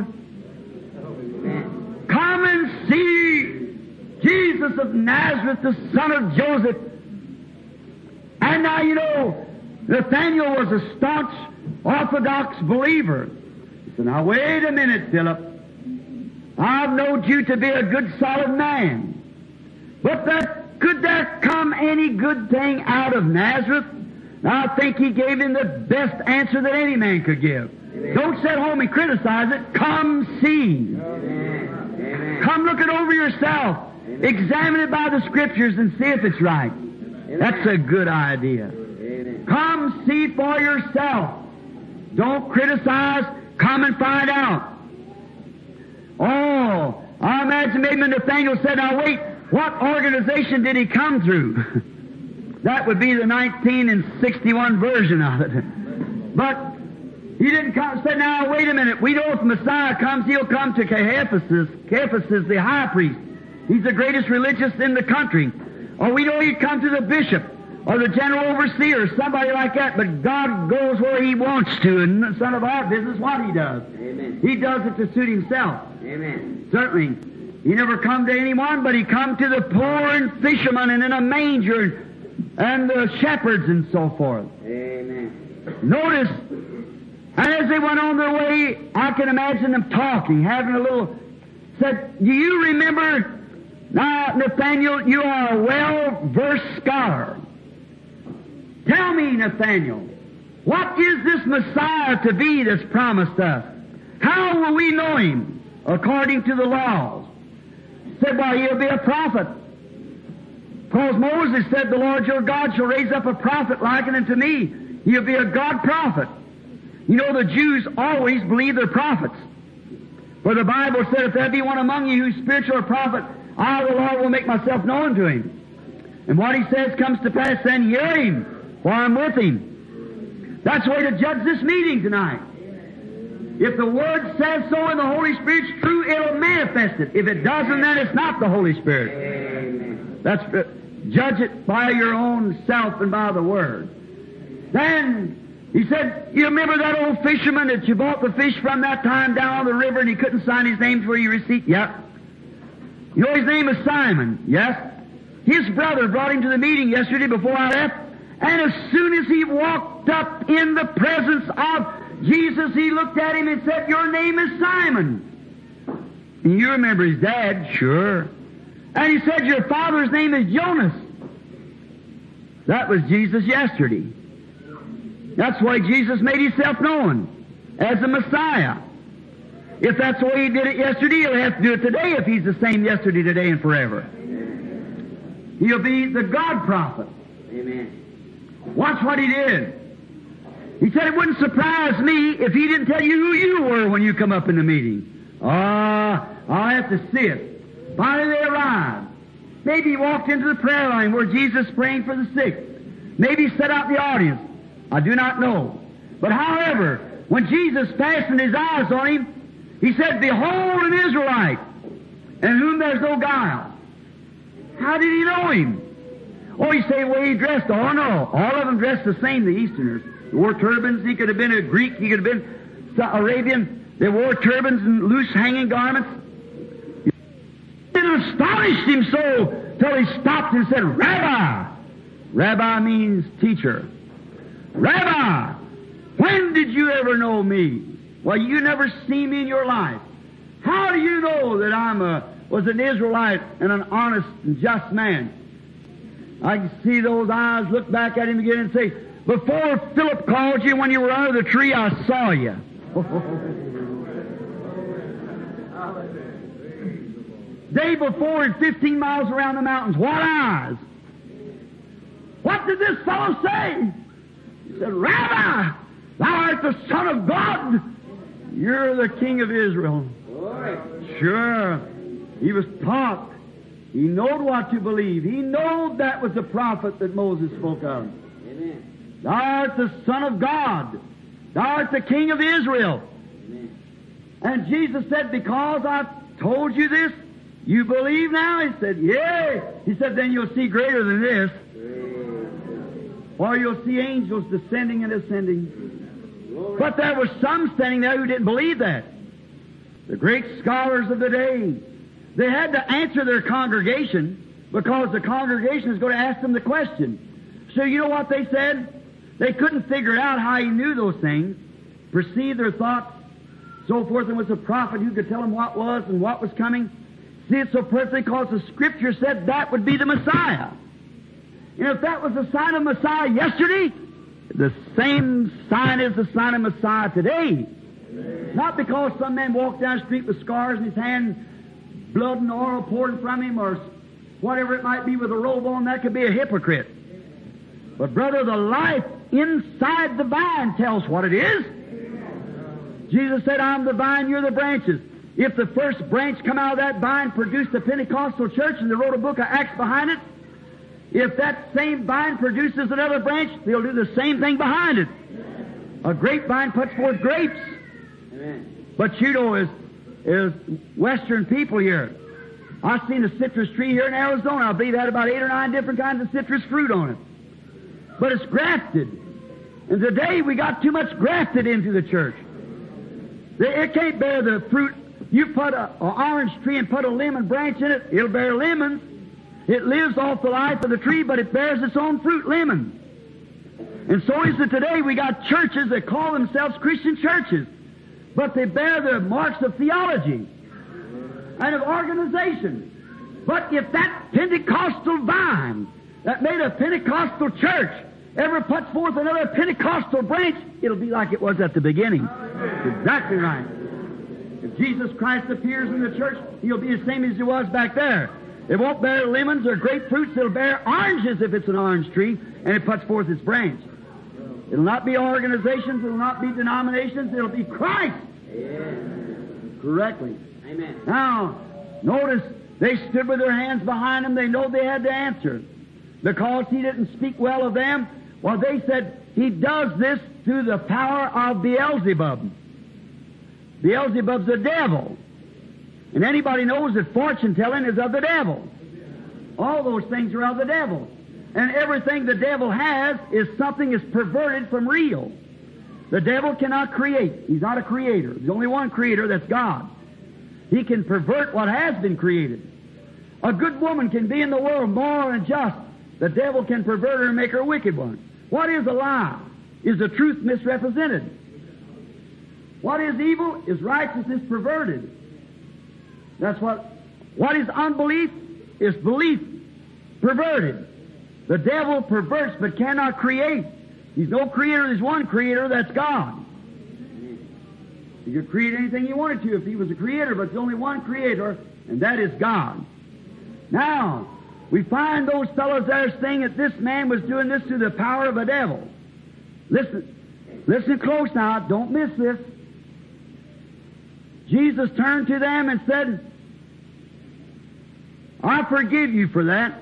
Come and see Jesus of Nazareth, the son of Joseph. And now, you know, Nathaniel was a staunch Orthodox believer. He said, now wait a minute, Philip. I've known you to be a good, solid man. But that, could there come any good thing out of Nazareth? Now, I think he gave him the best answer that any man could give. Amen. Don't sit home and criticize it. Come see. Amen. Come look it over yourself. Amen. Examine it by the Scriptures and see if it's right. Amen. That's a good idea. Amen. Come see for yourself. Don't criticize. Come and find out. Oh, I imagine maybe Nathaniel said, now wait, what organization did he come through? That would be the nineteen and sixty-one version of it. But he didn't come, said, now wait a minute, we know if Messiah comes, he'll come to Caiaphas. Caiaphas, the high priest. He's the greatest religious in the country. Or we know he'd come to the bishop, or the general overseer, or somebody like that. But God goes where He wants to, and it's none of our business what He does. Amen. He does it to suit Himself. Amen. Certainly. He never come to anyone, but He come to the poor and fishermen and in a manger and the shepherds and so forth. Amen. Notice, and as they went on their way, I can imagine them talking, having a little, said, do you remember, now, Nathaniel, you are a well-versed scholar. Tell me, Nathaniel, what is this Messiah to be that's promised us? How will we know Him according to the laws? Said, well, He'll be a prophet. Because Moses said, the Lord your God shall raise up a prophet like unto me. He'll be a God prophet. You know, the Jews always believe they're prophets. For the Bible said, if there be one among you who's spiritual or prophet, I, the Lord, will make myself known to him. And what He says comes to pass, then hear Him, for I'm with Him. That's the way to judge this meeting tonight. If the Word says so and the Holy Spirit's true, it'll manifest it. If it doesn't, then it's not the Holy Spirit. Amen. That's judge it by your own self and by the Word. Then he said, you remember that old fisherman that you bought the fish from that time down on the river and he couldn't sign his name for your receipt? Yep. You know his name is Simon. Yes. His brother brought him to the meeting yesterday before I left, and as soon as he walked up in the presence of Jesus, he looked at him and said, your name is Simon. And you remember his dad, sure. And he said, your father's name is Jonas. That was Jesus yesterday. That's why Jesus made Himself known as the Messiah. If that's the way He did it yesterday, He'll have to do it today if He's the same yesterday, today, and forever. He'll be the God prophet. Amen. Watch what He did. He said, it wouldn't surprise me if He didn't tell you who you were when you come up in the meeting. Ah, uh, I'll have to see it. Finally they arrived. Maybe He walked into the prayer line where Jesus praying for the sick. Maybe He set out the audience. I do not know. But however, when Jesus fastened His eyes on him, He said, behold an Israelite, in whom there's no guile. How did He know him? Oh, you say, well, he dressed. Oh, no. All of them dressed the same, the Easterners. They wore turbans. He could have been a Greek. He could have been Arabian. They wore turbans and loose hanging garments. It astonished him so till he stopped and said, Rabbi. Rabbi means teacher. Rabbi, when did you ever know me? Well, you never seen me in your life. How do you know that I'm a, was an Israelite and an honest and just man? I can see those eyes look back at him again and say, before Philip called you when you were under the tree, I saw you. Day before and fifteen miles around the mountains. What eyes? What did this fellow say? He said, Rabbi, thou art the Son of God. You're the King of Israel. Sure. He was taught. He knowed what to believe. He knowed that was the prophet that Moses spoke of. Amen. Thou art the Son of God. Thou art the King of Israel. Amen. And Jesus said, because I told you this, you believe now? He said, yea. He said, then you'll see greater than this. Or you'll see angels descending and ascending. But there was some standing there who didn't believe that. The great scholars of the day. They had to answer their congregation because the congregation is going to ask them the question. So you know what they said? They couldn't figure out how he knew those things, perceive their thoughts, so forth, and was a prophet who could tell them what was and what was coming. See it so perfectly because the Scripture said that would be the Messiah. And if that was the sign of Messiah yesterday, the same sign is the sign of Messiah today. Amen. Not because some man walked down the street with scars in his hand, blood and oil pouring from him, or whatever it might be with a robe on, that could be a hypocrite. But brother, the life inside the vine tells what it is. Jesus said, I'm the vine, you're the branches. If the first branch come out of that vine produced a Pentecostal church, and they wrote a book of Acts behind it, if that same vine produces another branch, they'll do the same thing behind it. A grapevine puts forth grapes. Amen. But you know, as, as Western people here, I've seen a citrus tree here in Arizona. I believe it had about eight or nine different kinds of citrus fruit on it. But it's grafted. And today we got too much grafted into the church. It can't bear the fruit. You put an orange tree and put a lemon branch in it, it'll bear lemons. It lives off the life of the tree, but it bears its own fruit, lemon. And so is it today. We got churches that call themselves Christian churches, but they bear the marks of theology and of organization. But if that Pentecostal vine that made a Pentecostal church ever puts forth another Pentecostal branch, it'll be like it was at the beginning. That's exactly right. If Jesus Christ appears in the church, he'll be the same as he was back there. It won't bear lemons or grapefruits. It'll bear oranges if it's an orange tree, and it puts forth its branch. It'll not be organizations. It'll not be denominations. It'll be Christ. Amen. Correctly. Amen. Now, notice they stood with their hands behind them. They know they had to answer. Because he didn't speak well of them, well, they said, he does this through the power of Beelzebub. Beelzebub's the devil. And anybody knows that fortune-telling is of the devil. All those things are of the devil. And everything the devil has is something that's perverted from real. The devil cannot create. He's not a creator. There's only one creator, that's God. He can pervert what has been created. A good woman can be in the world moral and just. The devil can pervert her and make her a wicked one. What is a lie? Is the truth misrepresented? What is evil? Is righteousness perverted? That's what, what is unbelief? Is belief perverted. The devil perverts but cannot create. He's no creator, there's one creator, that's God. He could create anything he wanted to if he was a creator, but there's only one creator, and that is God. Now, we find those fellows there saying that this man was doing this through the power of a devil. Listen, listen close now, don't miss this. Jesus turned to them and said, I forgive you for that.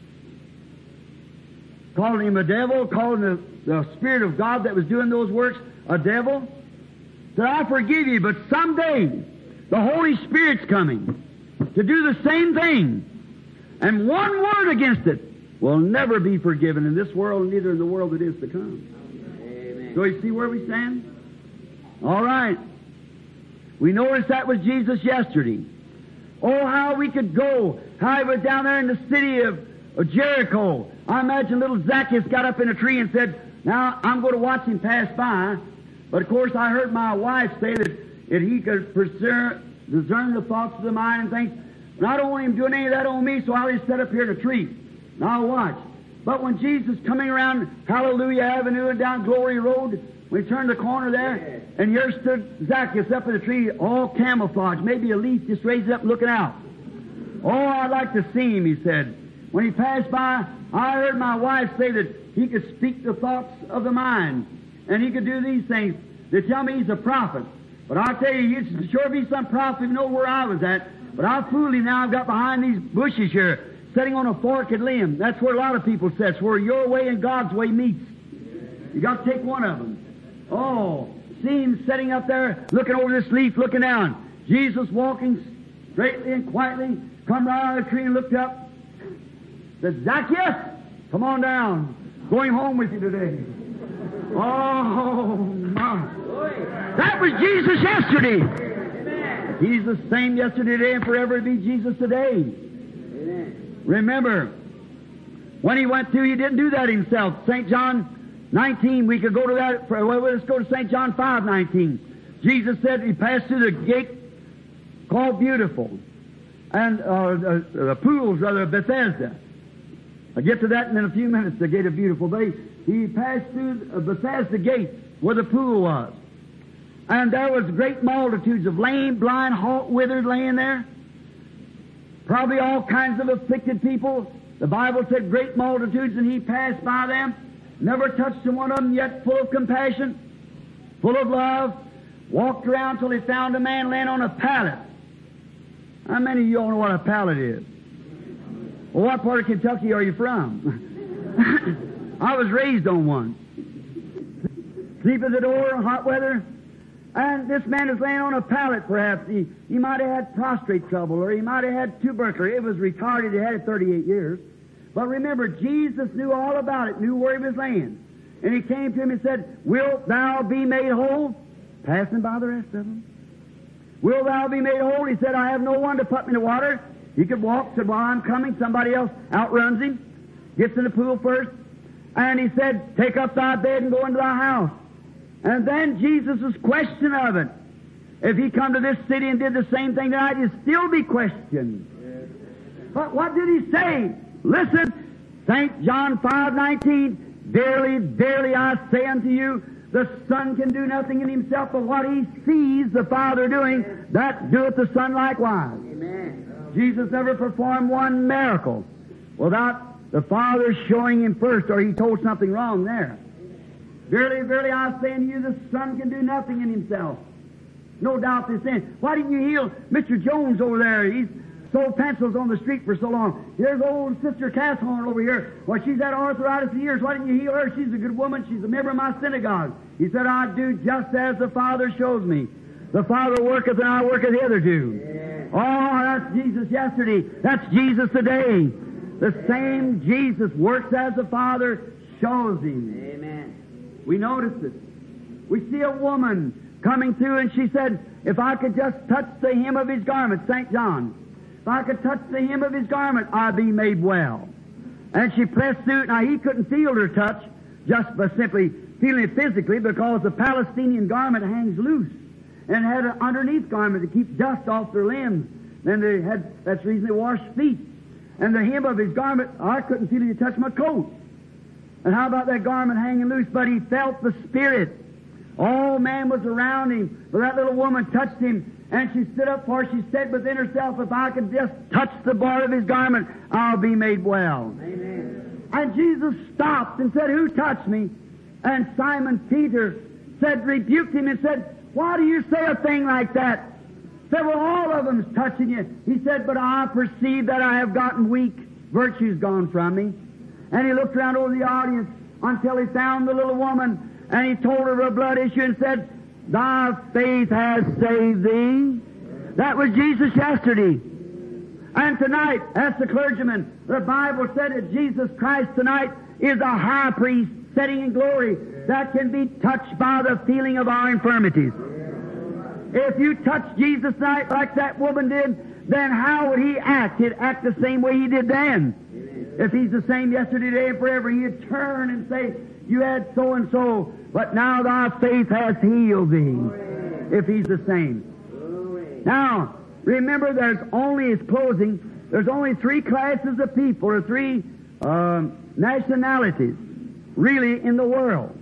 Calling him a devil, calling the, the Spirit of God that was doing those works a devil. Said, I forgive you, but someday the Holy Spirit's coming to do the same thing. And one word against it will never be forgiven in this world, neither in the world that is to come. Amen. So you see where we stand? All right. We noticed that was Jesus yesterday. Oh, how we could go. How he was down there in the city of, of Jericho. I imagine little Zacchaeus got up in a tree and said, now I'm going to watch him pass by. But of course I heard my wife say that, that he could discern, discern the thoughts of the mind and things. And I don't want him doing any of that on me, so I'll just sit up here in a tree. And I'll watch. But when Jesus coming around Hallelujah Avenue and down Glory Road, when he turned the corner there, and here stood Zacchaeus up in the tree, all camouflage, maybe a leaf just raised up looking out. Oh, I'd like to see him, he said. When he passed by, I heard my wife say that he could speak the thoughts of the mind, and he could do these things. They tell me he's a prophet. But I'll tell you, he'd sure be some prophet if you know where I was at. But I fooled him now. I've got behind these bushes here, sitting on a forked limb. That's where a lot of people sit. It's where your way and God's way meets. You got to take one of them. Oh, see him sitting up there, looking over this leaf, looking down. Jesus walking straightly and quietly, come right out of the tree and looked up. Said, Zacchaeus, come on down. Going home with you today. Oh, my. That was Jesus yesterday. Amen. He's the same yesterday, today, and forever to be Jesus today. Amen. Remember, when he went through, he didn't do that himself. Saint John nineteen, we could go to that. Well, let's go to Saint John five nineteen. Jesus said he passed through the gate called Beautiful, and uh, the, the pools of the Bethesda. I'll get to that in a few minutes, the gate of Beautiful. But he, he passed through Bethesda gate where the pool was. And there was great multitudes of lame, blind, halt, withered laying there. Probably all kinds of afflicted people. The Bible said great multitudes, and he passed by them. Never touched one of them, yet full of compassion, full of love. Walked around till he found a man laying on a pallet. How many of you all know what a pallet is? Well, what part of Kentucky are you from? I was raised on one. Sleep at the door, hot weather. And this man is laying on a pallet, perhaps. He, he might have had prostrate trouble, or he might have had tuberculosis. It was retarded. He had it thirty-eight years. But remember, Jesus knew all about it, knew where he was laying. And he came to him and said, Wilt thou be made whole? Passing by the rest of them. Will thou be made whole? He said, I have no one to put me in the water. He could walk. Said, while I'm coming, somebody else outruns him. Gets in the pool first. And he said, take up thy bed and go into thy house. And then Jesus' question of it. If he come to this city and did the same thing tonight, he'd still be questioned. But what did he say? Listen, Saint John five nineteen, Verily, verily I say unto you, the Son can do nothing in himself, but what he sees the Father doing, that doeth the Son likewise. Amen. Jesus never performed one miracle without the Father showing him first, or he told something wrong there. Verily, verily, I say unto you, the Son can do nothing in himself. No doubt this in. Why didn't you heal Mister Jones over there? He's sold pencils on the street for so long. Here's old Sister Casshorn over here. Well, she's had arthritis for years. Why didn't you heal her? She's a good woman. She's a member of my synagogue. He said, I do just as the Father shows me. The Father worketh and I worketh hitherto. Yeah. Oh, that's Jesus yesterday. That's Jesus today. The same Jesus works as the Father shows him. Amen. We notice it. We see a woman coming through, and she said, if I could just touch the hem of his garment, Saint John, if I could touch the hem of his garment, I'd be made well. And she pressed through. Now, he couldn't feel her touch just by simply feeling it physically, because the Palestinian garment hangs loose and had an underneath garment to keep dust off their limbs. Then they had, that's the reason they washed feet. And the hem of his garment, I couldn't feel it to touch my coat. And how about that garment hanging loose? But he felt the Spirit. All man was around him. But that little woman touched him, and she stood up, for she said within herself, if I could just touch the bar of his garment, I'll be made well. Amen. And Jesus stopped and said, who touched me? And Simon Peter said, rebuked him and said, why do you say a thing like that? Said, well, all of them's touching you. He said, but I perceive that I have gotten weak. Virtue's gone from me. And he looked around over the audience until he found the little woman, and he told her of her blood issue and said, thy faith has saved thee. That was Jesus yesterday. And tonight, as the clergyman, the Bible said that Jesus Christ tonight is a high priest sitting in glory that can be touched by the feeling of our infirmities. If you touch Jesus tonight like that woman did, then how would he act? He'd act the same way he did then. If He's the same yesterday, today, and forever, He'd turn and say, you had so-and-so, but now thy faith has healed thee. If He's the same. Now, remember, there's only, it's closing, there's only three classes of people, or three um, nationalities, really, in the world.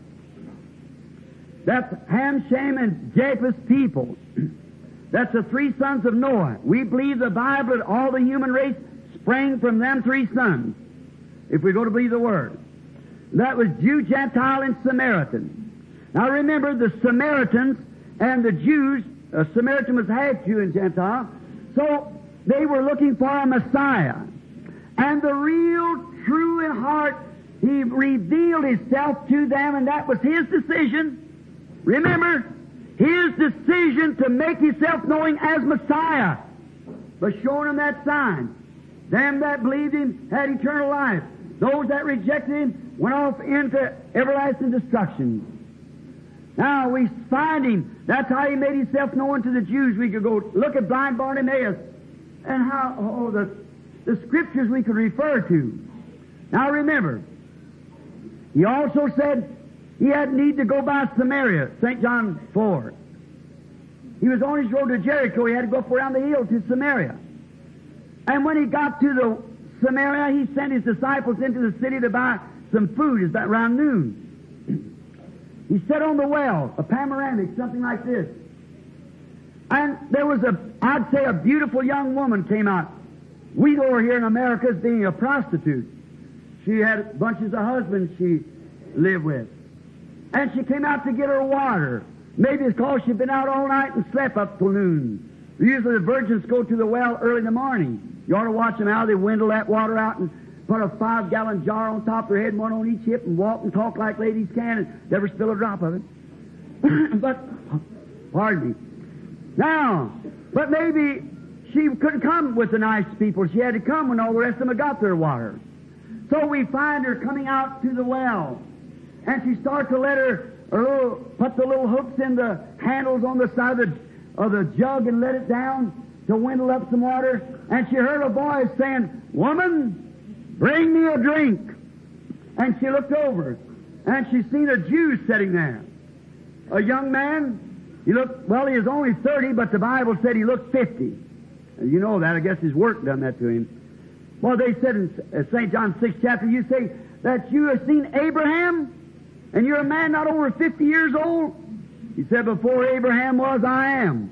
That's Ham, Shem, and Japheth's people. That's the three sons of Noah. We believe the Bible that all the human race sprang from them three sons, if we go to believe the Word. That was Jew, Gentile, and Samaritan. Now remember, the Samaritans and the Jews, a Samaritan was half Jew and Gentile, so they were looking for a Messiah. And the real, true in heart, He revealed Himself to them, and that was His decision. Remember, His decision to make Himself known as Messiah, but showing them that sign. Them that believed Him had eternal life. Those that rejected Him went off into everlasting destruction. Now we find Him. That's how He made Himself known to the Jews. We could go look at blind Bartimaeus and how, oh, the, the scriptures we could refer to. Now remember, He also said He had need to go by Samaria, Saint John four. He was on His road to Jericho. He had to go up around the hill to Samaria. And when He got to the Samaria, He sent His disciples into the city to buy some food. It's about around noon. He sat on the well, a panoramic, something like this. And there was a, I'd say, a beautiful young woman came out. We over here in America as being a prostitute. She had bunches of husbands she lived with. And she came out to get her water. Maybe it's because she'd been out all night and slept up till noon. Usually the virgins go to the well early in the morning. You ought to watch them how they windle that water out and put a five-gallon jar on top of their head, one on each hip, and walk and talk like ladies can and never spill a drop of it. But, pardon me. Now, but maybe she couldn't come with the nice people. She had to come when all the rest of them had got their water. So we find her coming out to the well, and she starts to let her, her little, put the little hooks in the handles on the side of the, of the jug and let it down to windle up some water. And she heard a voice saying, "Woman, bring me a drink." And she looked over, and she seen a Jew sitting there. A young man. He looked, well, he was only thirty, but the Bible said he looked fifty. And you know that. I guess his work done that to him. Well, they said in Saint John sixth chapter, you say that you have seen Abraham, and you're a man not over fifty years old? He said, before Abraham was, I am.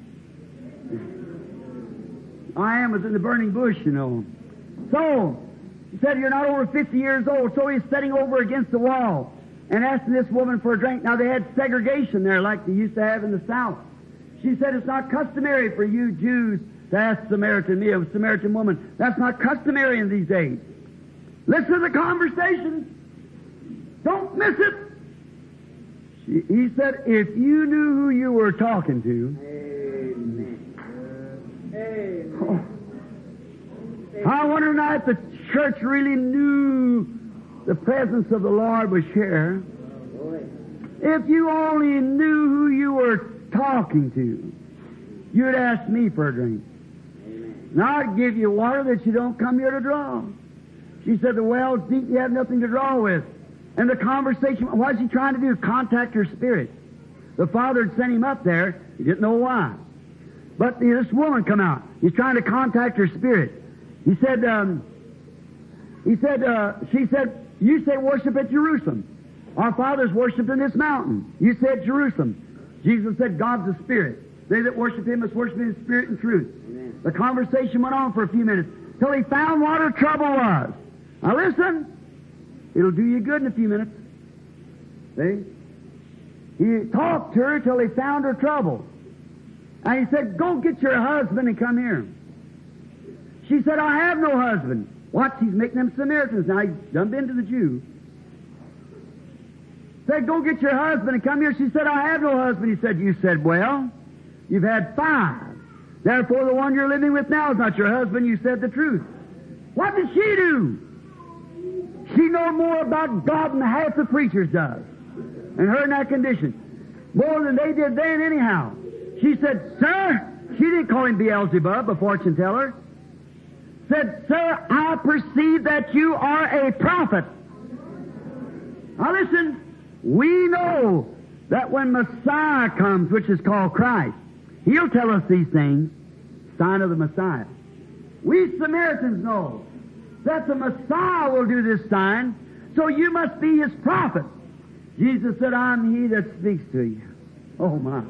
I am was in the burning bush, you know. So, he said, you're not over fifty years old. So he's sitting over against the wall and asking this woman for a drink. Now, they had segregation there like they used to have in the South. She said, it's not customary for you Jews to ask Samaritan, me, a Samaritan woman. That's not customary in these days. Listen to the conversation. Don't miss it. She, he said, if you knew who you were talking to. Amen. Amen. Oh, I wonder now if the church really knew the presence of the Lord was here. If you only knew who you were talking to, you'd ask me for a drink. Now I'd give you water that you don't come here to draw. She said, the well's deep, you have nothing to draw with. And the conversation, what was he trying to do? Contact her spirit. The Father had sent him up there. He didn't know why. But this woman come out. He's trying to contact her spirit. He said, um, he said, uh, she said, you say worship at Jerusalem. Our fathers worshipped in this mountain. You said Jerusalem. Jesus said, God's a spirit. They that worship Him must worship Him in spirit and truth. Amen. The conversation went on for a few minutes till he found what her trouble was. Now listen, it'll do you good in a few minutes. See? He talked to her till he found her trouble. And he said, go get your husband and come here. She said, I have no husband. Watch, he's making them Samaritans. Now, he's done been to the Jew. Said, go get your husband and come here. She said, I have no husband. He said, you said, well, you've had five. Therefore, the one you're living with now is not your husband. You said the truth. What did she do? She knows more about God than half the preachers does. And her in that condition. More than they did then anyhow. She said, sir, she didn't call him Beelzebub, a fortune teller. said, Sir, I perceive that you are a prophet. Now listen, we know that when Messiah comes, which is called Christ, He'll tell us these things, sign of the Messiah. We Samaritans know that the Messiah will do this sign, so you must be His prophet. Jesus said, I'm He that speaks to you. Oh my.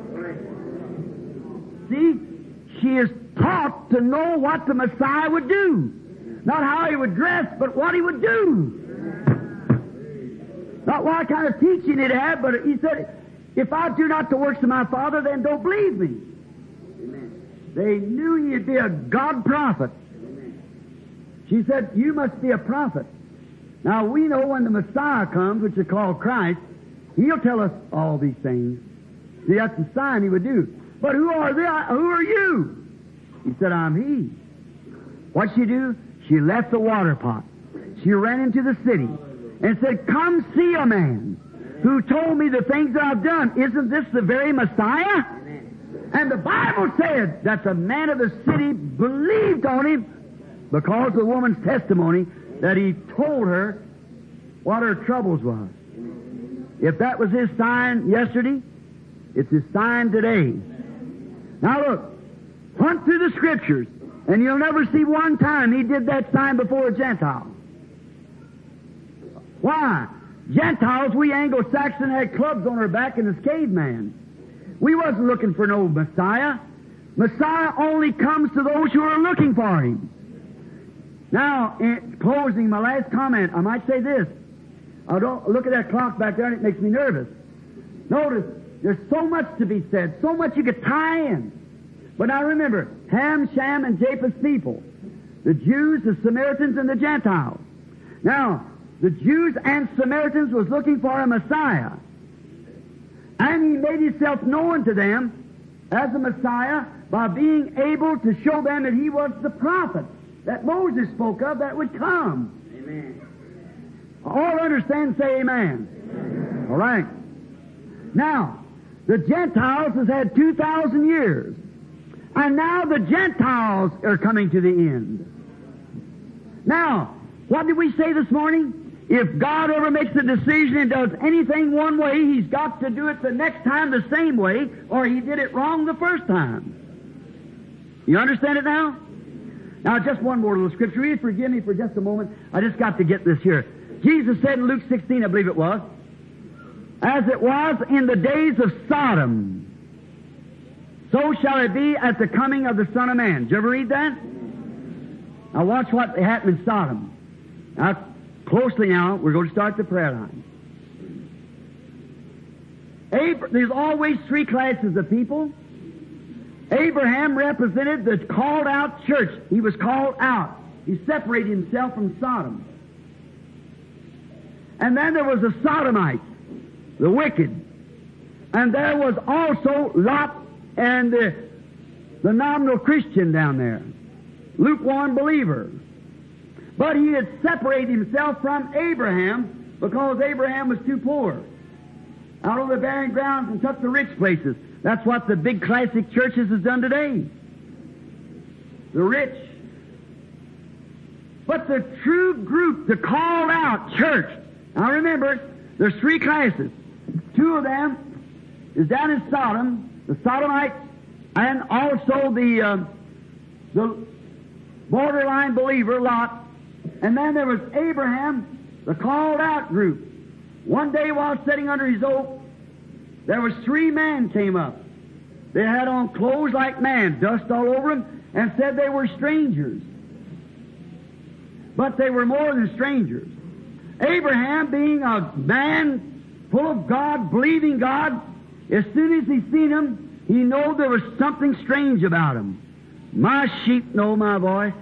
See, she is taught to know what the Messiah would do. Not how He would dress, but what He would do. Not what kind of teaching He'd have, but He said, if I do not the works of my Father, then don't believe me. Amen. They knew He'd be a God prophet. Amen. She said, you must be a prophet. Now, we know when the Messiah comes, which is called Christ, He'll tell us all these things. See, that's the sign He would do. But who are they? Who are you? He said, I'm He. What'd she do? She left the water pot. She ran into the city and said, come see a man who told me the things that I've done. Isn't this the very Messiah? And the Bible said that the man of the city believed on Him because of the woman's testimony that he told her what her troubles was. If that was His sign yesterday, it's His sign today. Now look, hunt through the Scriptures, and you'll never see one time He did that sign before a Gentile. Why? Gentiles, we Anglo-Saxon, had clubs on our back and as caveman. We wasn't looking for no Messiah. Messiah only comes to those who are looking for Him. Now, in closing, my last comment, I might say this. I don't look at that clock back there and it makes me nervous. Notice, there's so much to be said, so much you could tie in. But now remember, Ham, Shem, and Japheth's people, the Jews, the Samaritans, and the Gentiles. Now, the Jews and Samaritans was looking for a Messiah. And He made Himself known to them as a Messiah by being able to show them that He was the prophet that Moses spoke of that would come. Amen. All understand, say amen. Amen. All right. Now, the Gentiles has had two thousand years. And now the Gentiles are coming to the end. Now, what did we say this morning? If God ever makes a decision and does anything one way, He's got to do it the next time the same way, or He did it wrong the first time. You understand it now? Now, just one more little scripture. Will you forgive me for just a moment? I just got to get this here. Jesus said in Luke sixteen, I believe it was, as it was in the days of Sodom, so shall it be at the coming of the Son of Man. Did you ever read that? Now watch what happened in Sodom. Now, closely now, we're going to start the prayer line. Ab- There's always three classes of people. Abraham represented the called out church. He was called out. He separated himself from Sodom. And then there was the Sodomites, the wicked. And there was also Lot and the, the nominal Christian down there, lukewarm believer. But he had separated himself from Abraham because Abraham was too poor. Out on the barren grounds and took the rich places. That's what the big classic churches has done today. The rich. But the true group, the called out church. Now remember, there's three classes. Two of them is down in Sodom, the Sodomites, and also the uh, the borderline believer, Lot. And then there was Abraham, the called out group. One day while sitting under his oak, there was three men came up. They had on clothes like man, dust all over them, and said they were strangers. But they were more than strangers. Abraham, being a man full of God, believing God, as soon as he seen him, he knew there was something strange about him. My sheep know my voice.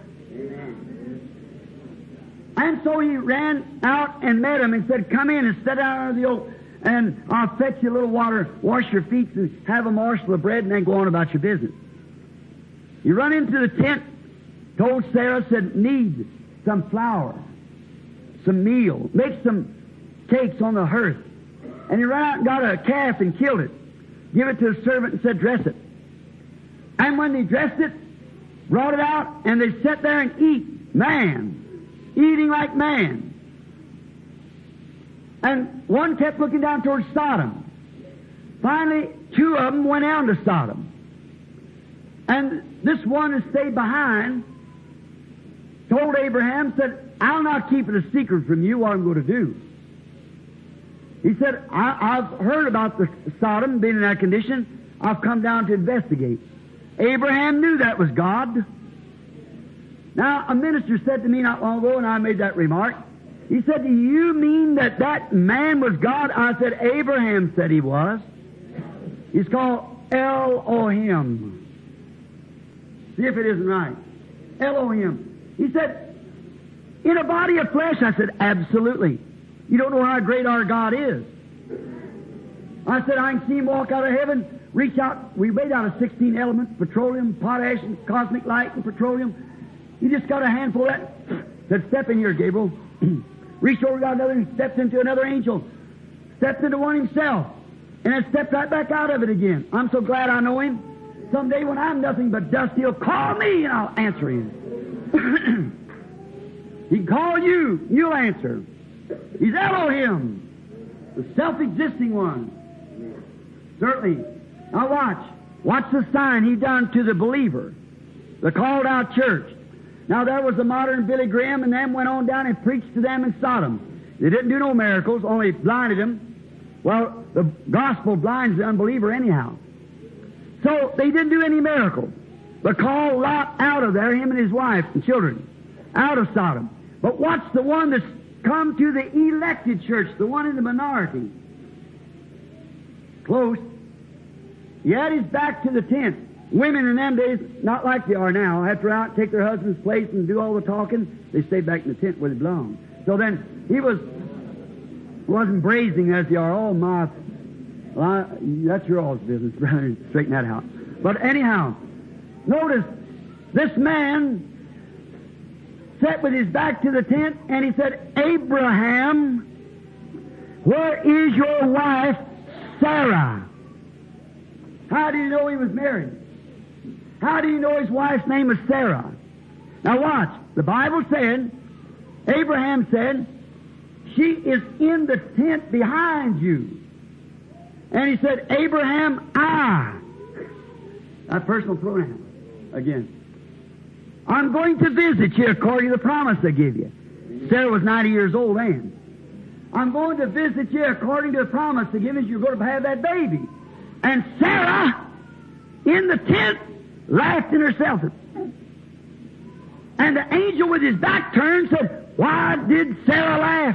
And so he ran out and met him and said, come in and sit down under the oak, and I'll fetch you a little water, wash your feet, and have a morsel of bread, and then go on about your business. He run into the tent, told Sarah, said, need some flour, some meal, make some cakes on the hearth. And he ran out and got a calf and killed it, give it to the servant and said, dress it. And when they dressed it, brought it out, and they sat there and eat. Man. Eating like man. And one kept looking down towards Sodom. Finally, two of them went down to Sodom. And this one that stayed behind told Abraham, said, I'll not keep it a secret from you what I'm going to do. He said, I, I've heard about the Sodom being in that condition. I've come down to investigate. Abraham knew that was God. Now, a minister said to me not long ago, and I made that remark, he said, do you mean that that man was God? I said, Abraham said he was. He's called Elohim. See if it isn't right. Elohim. He said, in a body of flesh. I said, absolutely. You don't know how great our God is. I said, I can see him walk out of heaven, reach out. We made out of sixteen elements, petroleum, potash, and cosmic light, and petroleum. He just got a handful of that. Said, step in here, Gabriel. Reached over, got another, and stepped into another angel. Stepped into one himself. And then stepped right back out of it again. I'm so glad I know him. Someday when I'm nothing but dust, he'll call me and I'll answer him. He can call you, you'll answer. He's Elohim, the self-existing one. Certainly. Now watch. Watch the sign he done to the believer, the called out church. Now there was a modern Billy Graham, and them went on down and preached to them in Sodom. They didn't do no miracles, only blinded them. Well, the gospel blinds the unbeliever anyhow. So they didn't do any miracles. But called Lot out of there, him and his wife and children, out of Sodom. But watch the one that's come to the elected church, the one in the minority. Close. He had his back to the tent. Women in them days, not like they are now, have to out, take their husband's place and do all the talking. They stayed back in the tent where they belonged. So then he was wasn't brazening as they are. Oh my! Well, I, that's your all's business, brother. Straighten that out. But anyhow, notice this man sat with his back to the tent, and he said, "Abraham, where is your wife Sarah?" How do you know he was married? How do you know his wife's name was Sarah? Now watch. The Bible said, Abraham said, she is in the tent behind you. And he said, Abraham, I. That personal pronoun. Again. I'm going to visit you according to the promise I give you. Sarah was ninety years old then. I'm going to visit you according to the promise I give you. You're going to have that baby. And Sarah, in the tent, laughed in herself. And the angel with his back turned said, why did Sarah laugh?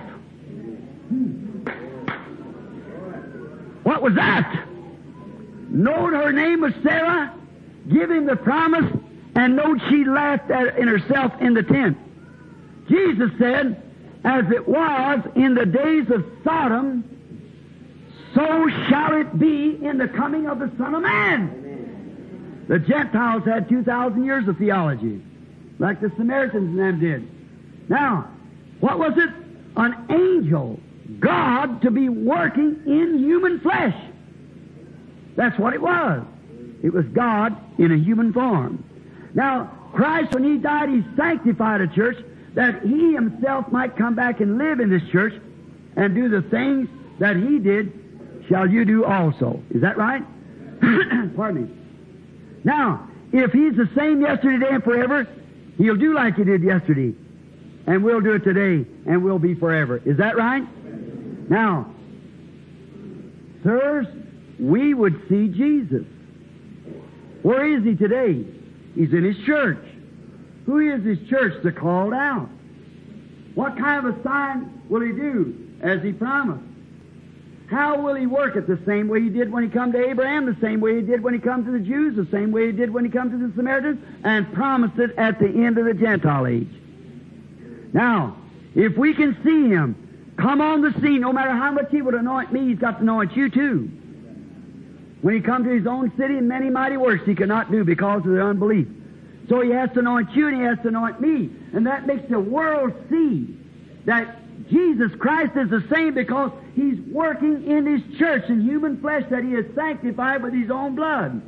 What was that? Note her name was Sarah, give him the promise, and note she laughed at, in herself in the tent. Jesus said, as it was in the days of Sodom, so shall it be in the coming of the Son of Man. Amen. The Gentiles had two thousand years of theology, like the Samaritans and them did. Now, what was it? An angel, God, to be working in human flesh. That's what it was. It was God in a human form. Now, Christ, when He died, He sanctified a church that He Himself might come back and live in this church and do the things that He did, shall you do also. Is that right? Pardon me. Now, if He's the same yesterday, today, and forever, He'll do like He did yesterday. And we'll do it today, and we'll be forever. Is that right? Now, sirs, we would see Jesus. Where is He today? He's in His church. Who is His church? The called out. What kind of a sign will He do as He promised? How will He work it? The same way He did when He come to Abraham, the same way He did when He come to the Jews, the same way He did when He come to the Samaritans, and promised it at the end of the Gentile age. Now, if we can see Him come on the scene, no matter how much He would anoint me, He's got to anoint you too. When He come to His own city, and many mighty works He cannot do because of their unbelief. So He has to anoint you and He has to anoint me. And that makes the world see that Jesus Christ is the same because He's working in His church in human flesh that He has sanctified with His own blood. Amen.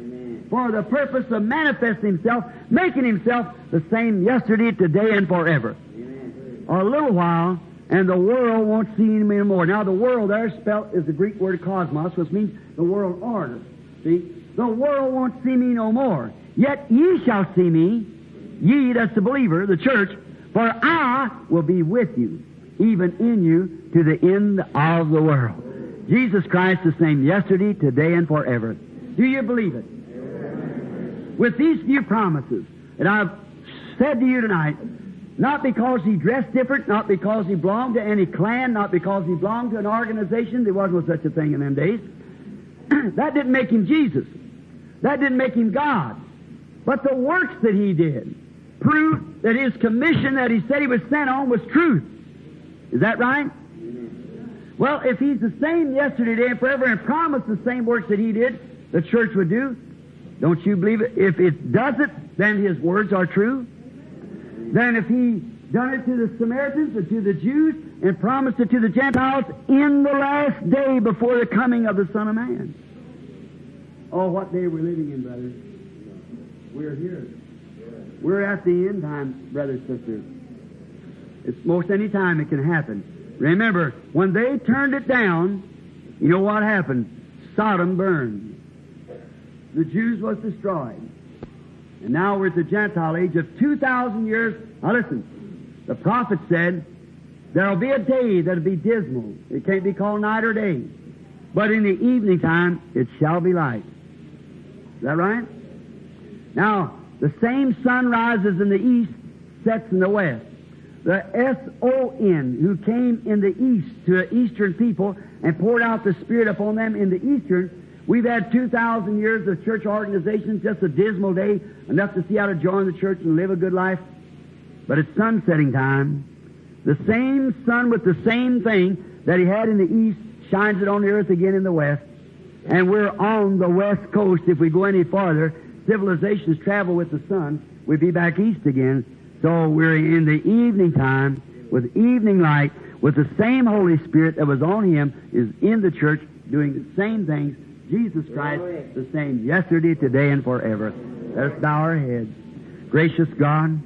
for the purpose of manifesting Himself, making Himself the same yesterday, today, and forever. Amen. A little while, and the world won't see Him anymore. Now, the world there spelt is the Greek word cosmos, which means the world order. See? The world won't see me no more. Yet ye shall see me, ye, that's the believer, the church, for I will be with you, even in you, to the end of the world. Jesus Christ the same yesterday, today, and forever. Do you believe it? Amen. With these few promises that I've said to you tonight, not because He dressed different, not because He belonged to any clan, not because He belonged to an organization, there wasn't such a thing in them days. That didn't make Him Jesus. That didn't make Him God. But the works that He did proved that His commission that He said He was sent on was truth. Is that right? Amen. Well, if He's the same yesterday, today, and forever, and promised the same works that He did, the church would do, don't you believe it? If it does it, then His words are true. Then if He done it to the Samaritans and to the Jews and promised it to the Gentiles in the last day before the coming of the Son of Man. Oh, what day we're living in, brothers. We're here. We're at the end time, brothers and sisters. It's most any time it can happen. Remember, when they turned it down, you know what happened? Sodom burned. The Jews was destroyed. And now we're at the Gentile age of two thousand years. Now listen, the prophet said, there'll be a day that'll be dismal. It can't be called night or day. But in the evening time, it shall be light. Is that right? Now, the same sun rises in the east, sets in the west. The S O N, who came in the east to the eastern people and poured out the Spirit upon them in the eastern, we've had two thousand years of church organization, just a dismal day, enough to see how to join the church and live a good life. But it's sunsetting time. The same sun with the same thing that He had in the east shines it on the earth again in the west. And we're on the west coast. If we go any farther, civilizations travel with the sun. We'd be back east again. So we're in the evening time with evening light, with the same Holy Spirit that was on Him is in the church doing the same things. Jesus Christ, the same yesterday, today, and forever. Let us bow our heads. Gracious God,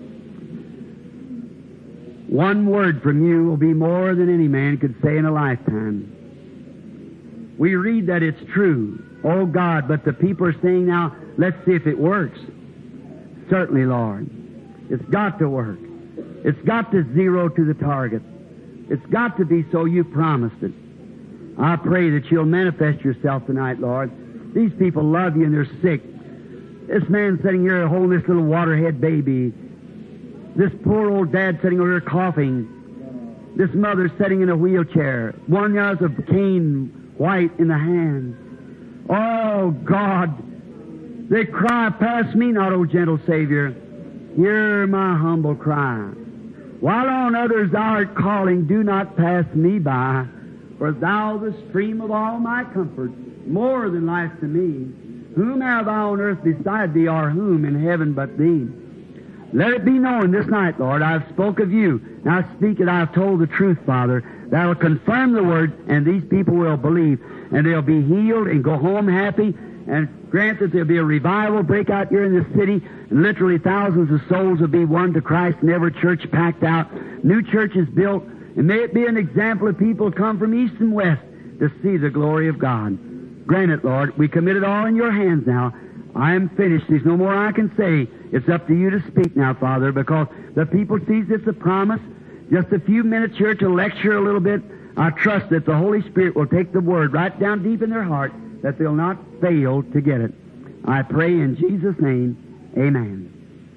one word from You will be more than any man could say in a lifetime. We read that it's true. Oh God, but the people are saying now, let's see if it works. Certainly, Lord. It's got to work. It's got to zero to the target. It's got to be so. You promised it. I pray that You'll manifest Yourself tonight, Lord. These people love You and they're sick. This man sitting here holding this little waterhead baby. This poor old dad sitting over here coughing. This mother sitting in a wheelchair. One has a cane white in the hand. Oh, God. They cry, pass me not, O gentle Savior. Hear my humble cry. While on others Thou art calling, do not pass me by. For Thou, the stream of all my comfort, more than life to me. Whom have I on earth beside Thee, or whom in heaven but Thee? Let it be known this night, Lord, I've spoke of You. Now speak it, I've told the truth, Father. That will confirm the word, and these people will believe. And they'll be healed and go home happy. And grant that there'll be a revival break out here in this city. And literally thousands of souls will be won to Christ, and every church packed out. New churches built. And may it be an example of people come from east and west to see the glory of God. Grant it, Lord. We commit it all in Your hands now. I am finished. There's no more I can say. It's up to You to speak now, Father, because the people sees it's a promise. Just a few minutes here to lecture a little bit. I trust that the Holy Spirit will take the word right down deep in their heart, that they'll not fail to get it. I pray in Jesus' name, amen.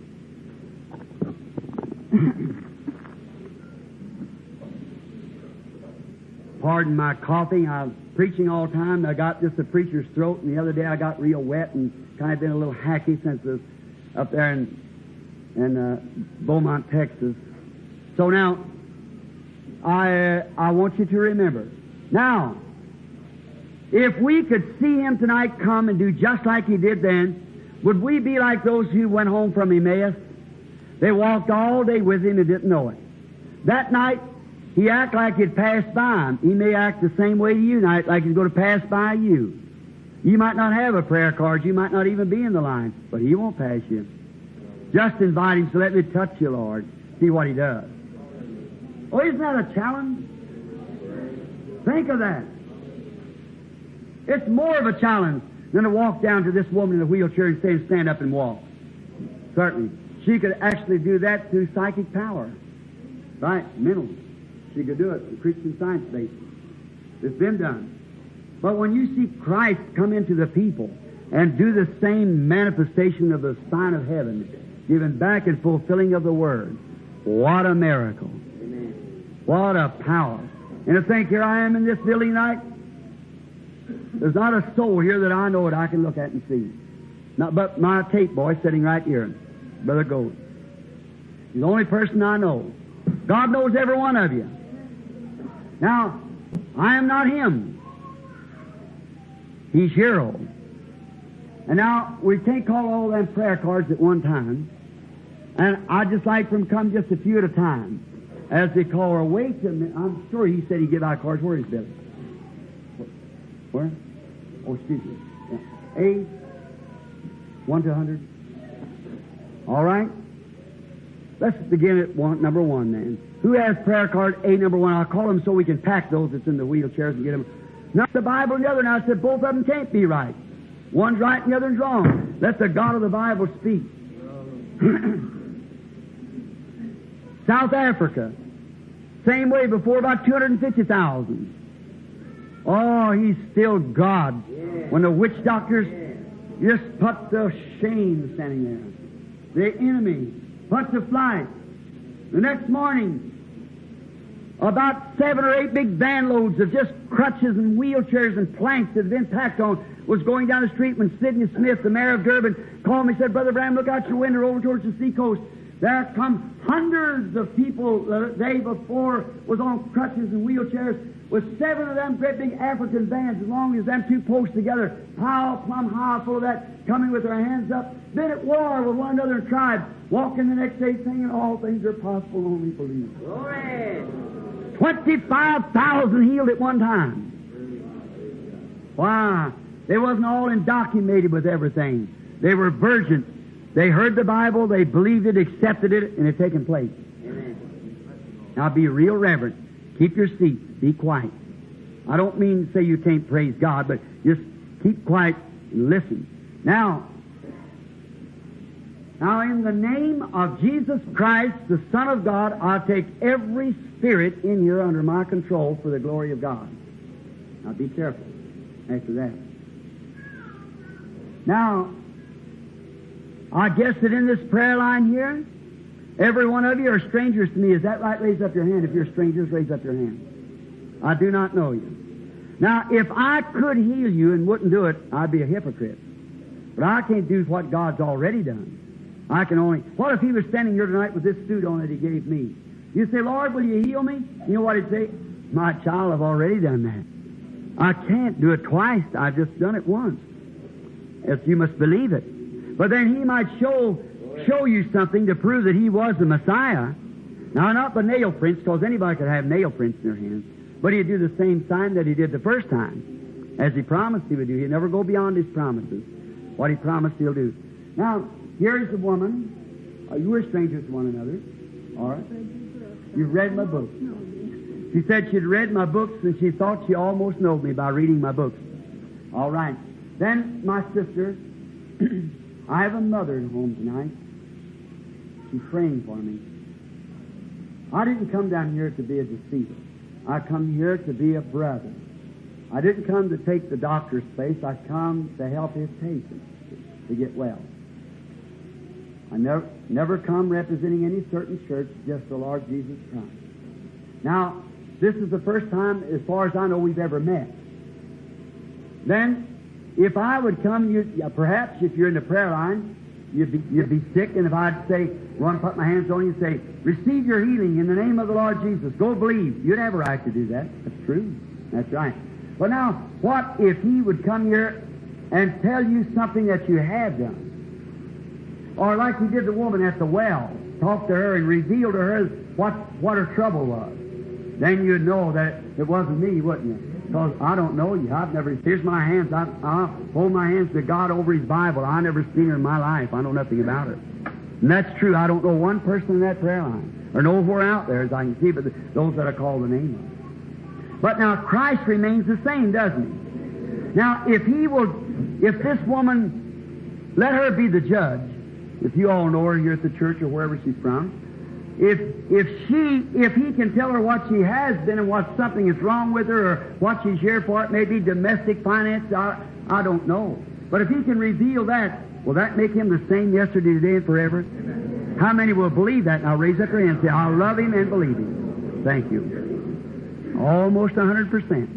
Pardon my coughing. I'm preaching all the time. I got just a preacher's throat, and the other day I got real wet and kind of been a little hacky since I was up there in, in uh, Beaumont, Texas. So now, I, uh, I want you to remember. Now, if we could see Him tonight come and do just like He did then, would we be like those who went home from Emmaus? They walked all day with Him and didn't know it. That night, He acted like He'd passed by Him. He may act the same way to you tonight, like He's going to pass by you. You might not have a prayer card. You might not even be in the line. But He won't pass you. Just invite Him, so let me touch you, Lord. See what He does. Oh, isn't that a challenge? Think of that. It's more of a challenge than to walk down to this woman in a wheelchair and say, stand up and walk. Certainly. She could actually do that through psychic power. Right? Mental. She could do it in Christian Science basis. It's been done. But when you see Christ come into the people and do the same manifestation of the sign of heaven, giving back and fulfilling of the Word, what a miracle. Amen. What a power. And to think, here I am in this building tonight. There's not a soul here that I know that I can look at and see. Not but my tape boy sitting right here, Brother Gold. He's the only person I know. God knows every one of you. Now, I am not him. He's hero. And now, we can't call all them prayer cards at one time. And I'd just like for them to come just a few at a time. As they call her, wait a minute. I'm sure he said he'd give out cards. Where is Billy? Where? Oh, excuse me. Yeah. A, one to a hundred. All right. Let's begin at one, number one then. Who has prayer card A number one? I'll call them so we can pack those that's in the wheelchairs and get them. Not the Bible and the other. Now I said both of them can't be right. One's right and the other's wrong. Let the God of the Bible speak. South Africa. Same way before, about two hundred fifty thousand. Oh, He's still God. Yeah. When the witch doctors yeah. just put to shame standing there. The enemy put to flight. The next morning, about seven or eight big van loads of just crutches and wheelchairs and planks that had been packed on was going down the street when Sidney Smith, the mayor of Durban, called me and said, Brother Branham, look out your window over towards the seacoast. There come hundreds of people the day before was on crutches and wheelchairs with seven of them great big African vans as long as them two posts together, pile plumb high full of that, coming with their hands up, been at war with one another in tribe, walking the next day singing, all things are possible, only believe. Glory! twenty-five thousand healed at one time. Why? They wasn't all indoctrinated with everything. They were virgins. They heard the Bible, they believed it, accepted it, and it had taken place. Amen. Now be real reverent. Keep your seat. Be quiet. I don't mean to say you can't praise God, but just keep quiet and listen. Now, now in the name of Jesus Christ, the Son of God, I take every spirit in here under my control for the glory of God. Now be careful after that. Now, I guess that in this prayer line here, every one of you are strangers to me. Is that right? Raise up your hand. If you're strangers, raise up your hand. I do not know you. Now, if I could heal you and wouldn't do it, I'd be a hypocrite. But I can't do what God's already done. I can only... What if He was standing here tonight with this suit on that He gave me? You say, Lord, will you heal me? You know what He'd say? My child, I've already done that. I can't do it twice. I've just done it once. If you must believe it. But then He might show show you something to prove that He was the Messiah. Now, not the nail prints, because anybody could have nail prints in their hands. But He'd do the same sign that He did the first time, as He promised He would do. He'd never go beyond His promises. What He promised He'll do. Now, here's a woman. Uh, you were strangers to one another. All right? You've read my books. She said she'd read my books, and she thought she almost knew me by reading my books. All right. Then, my sister... I have a mother at home tonight. She's praying for me. I didn't come down here to be a deceiver. I come here to be a brother. I didn't come to take the doctor's place. I come to help his patients to get well. I never, never come representing any certain church, just the Lord Jesus Christ. Now, this is the first time, as far as I know, we've ever met. Then, if I would come, you perhaps if you're in the prayer line, you'd be, you'd be sick, and if I'd say, run, put my hands on you and say, receive your healing in the name of the Lord Jesus, go believe, you'd have a right to do that. That's true. That's right. But now, what if He would come here and tell you something that you have done? Or like He did the woman at the well, talk to her and reveal to her what, what her trouble was. Then you'd know that it wasn't me, wouldn't you? Because I don't know you. I've never, here's my hands. I, I hold my hands to God over His Bible. I never seen her in my life. I know nothing about her. And that's true. I don't know one person in that prayer line, or nowhere out there as I can see, but the, those that I call the name of. But now Christ remains the same, doesn't He? Now, if He will, if this woman, let her be the judge. If you all know her here at the church or wherever she's from, if if she, if He can tell her what she has been and what something is wrong with her or what she's here for, it may be domestic finance, I, I don't know. But if He can reveal that, will that make Him the same yesterday, today, and forever? Amen. How many will believe that? Now raise up your hand and say, I love Him and believe Him. Thank you. Almost one hundred percent.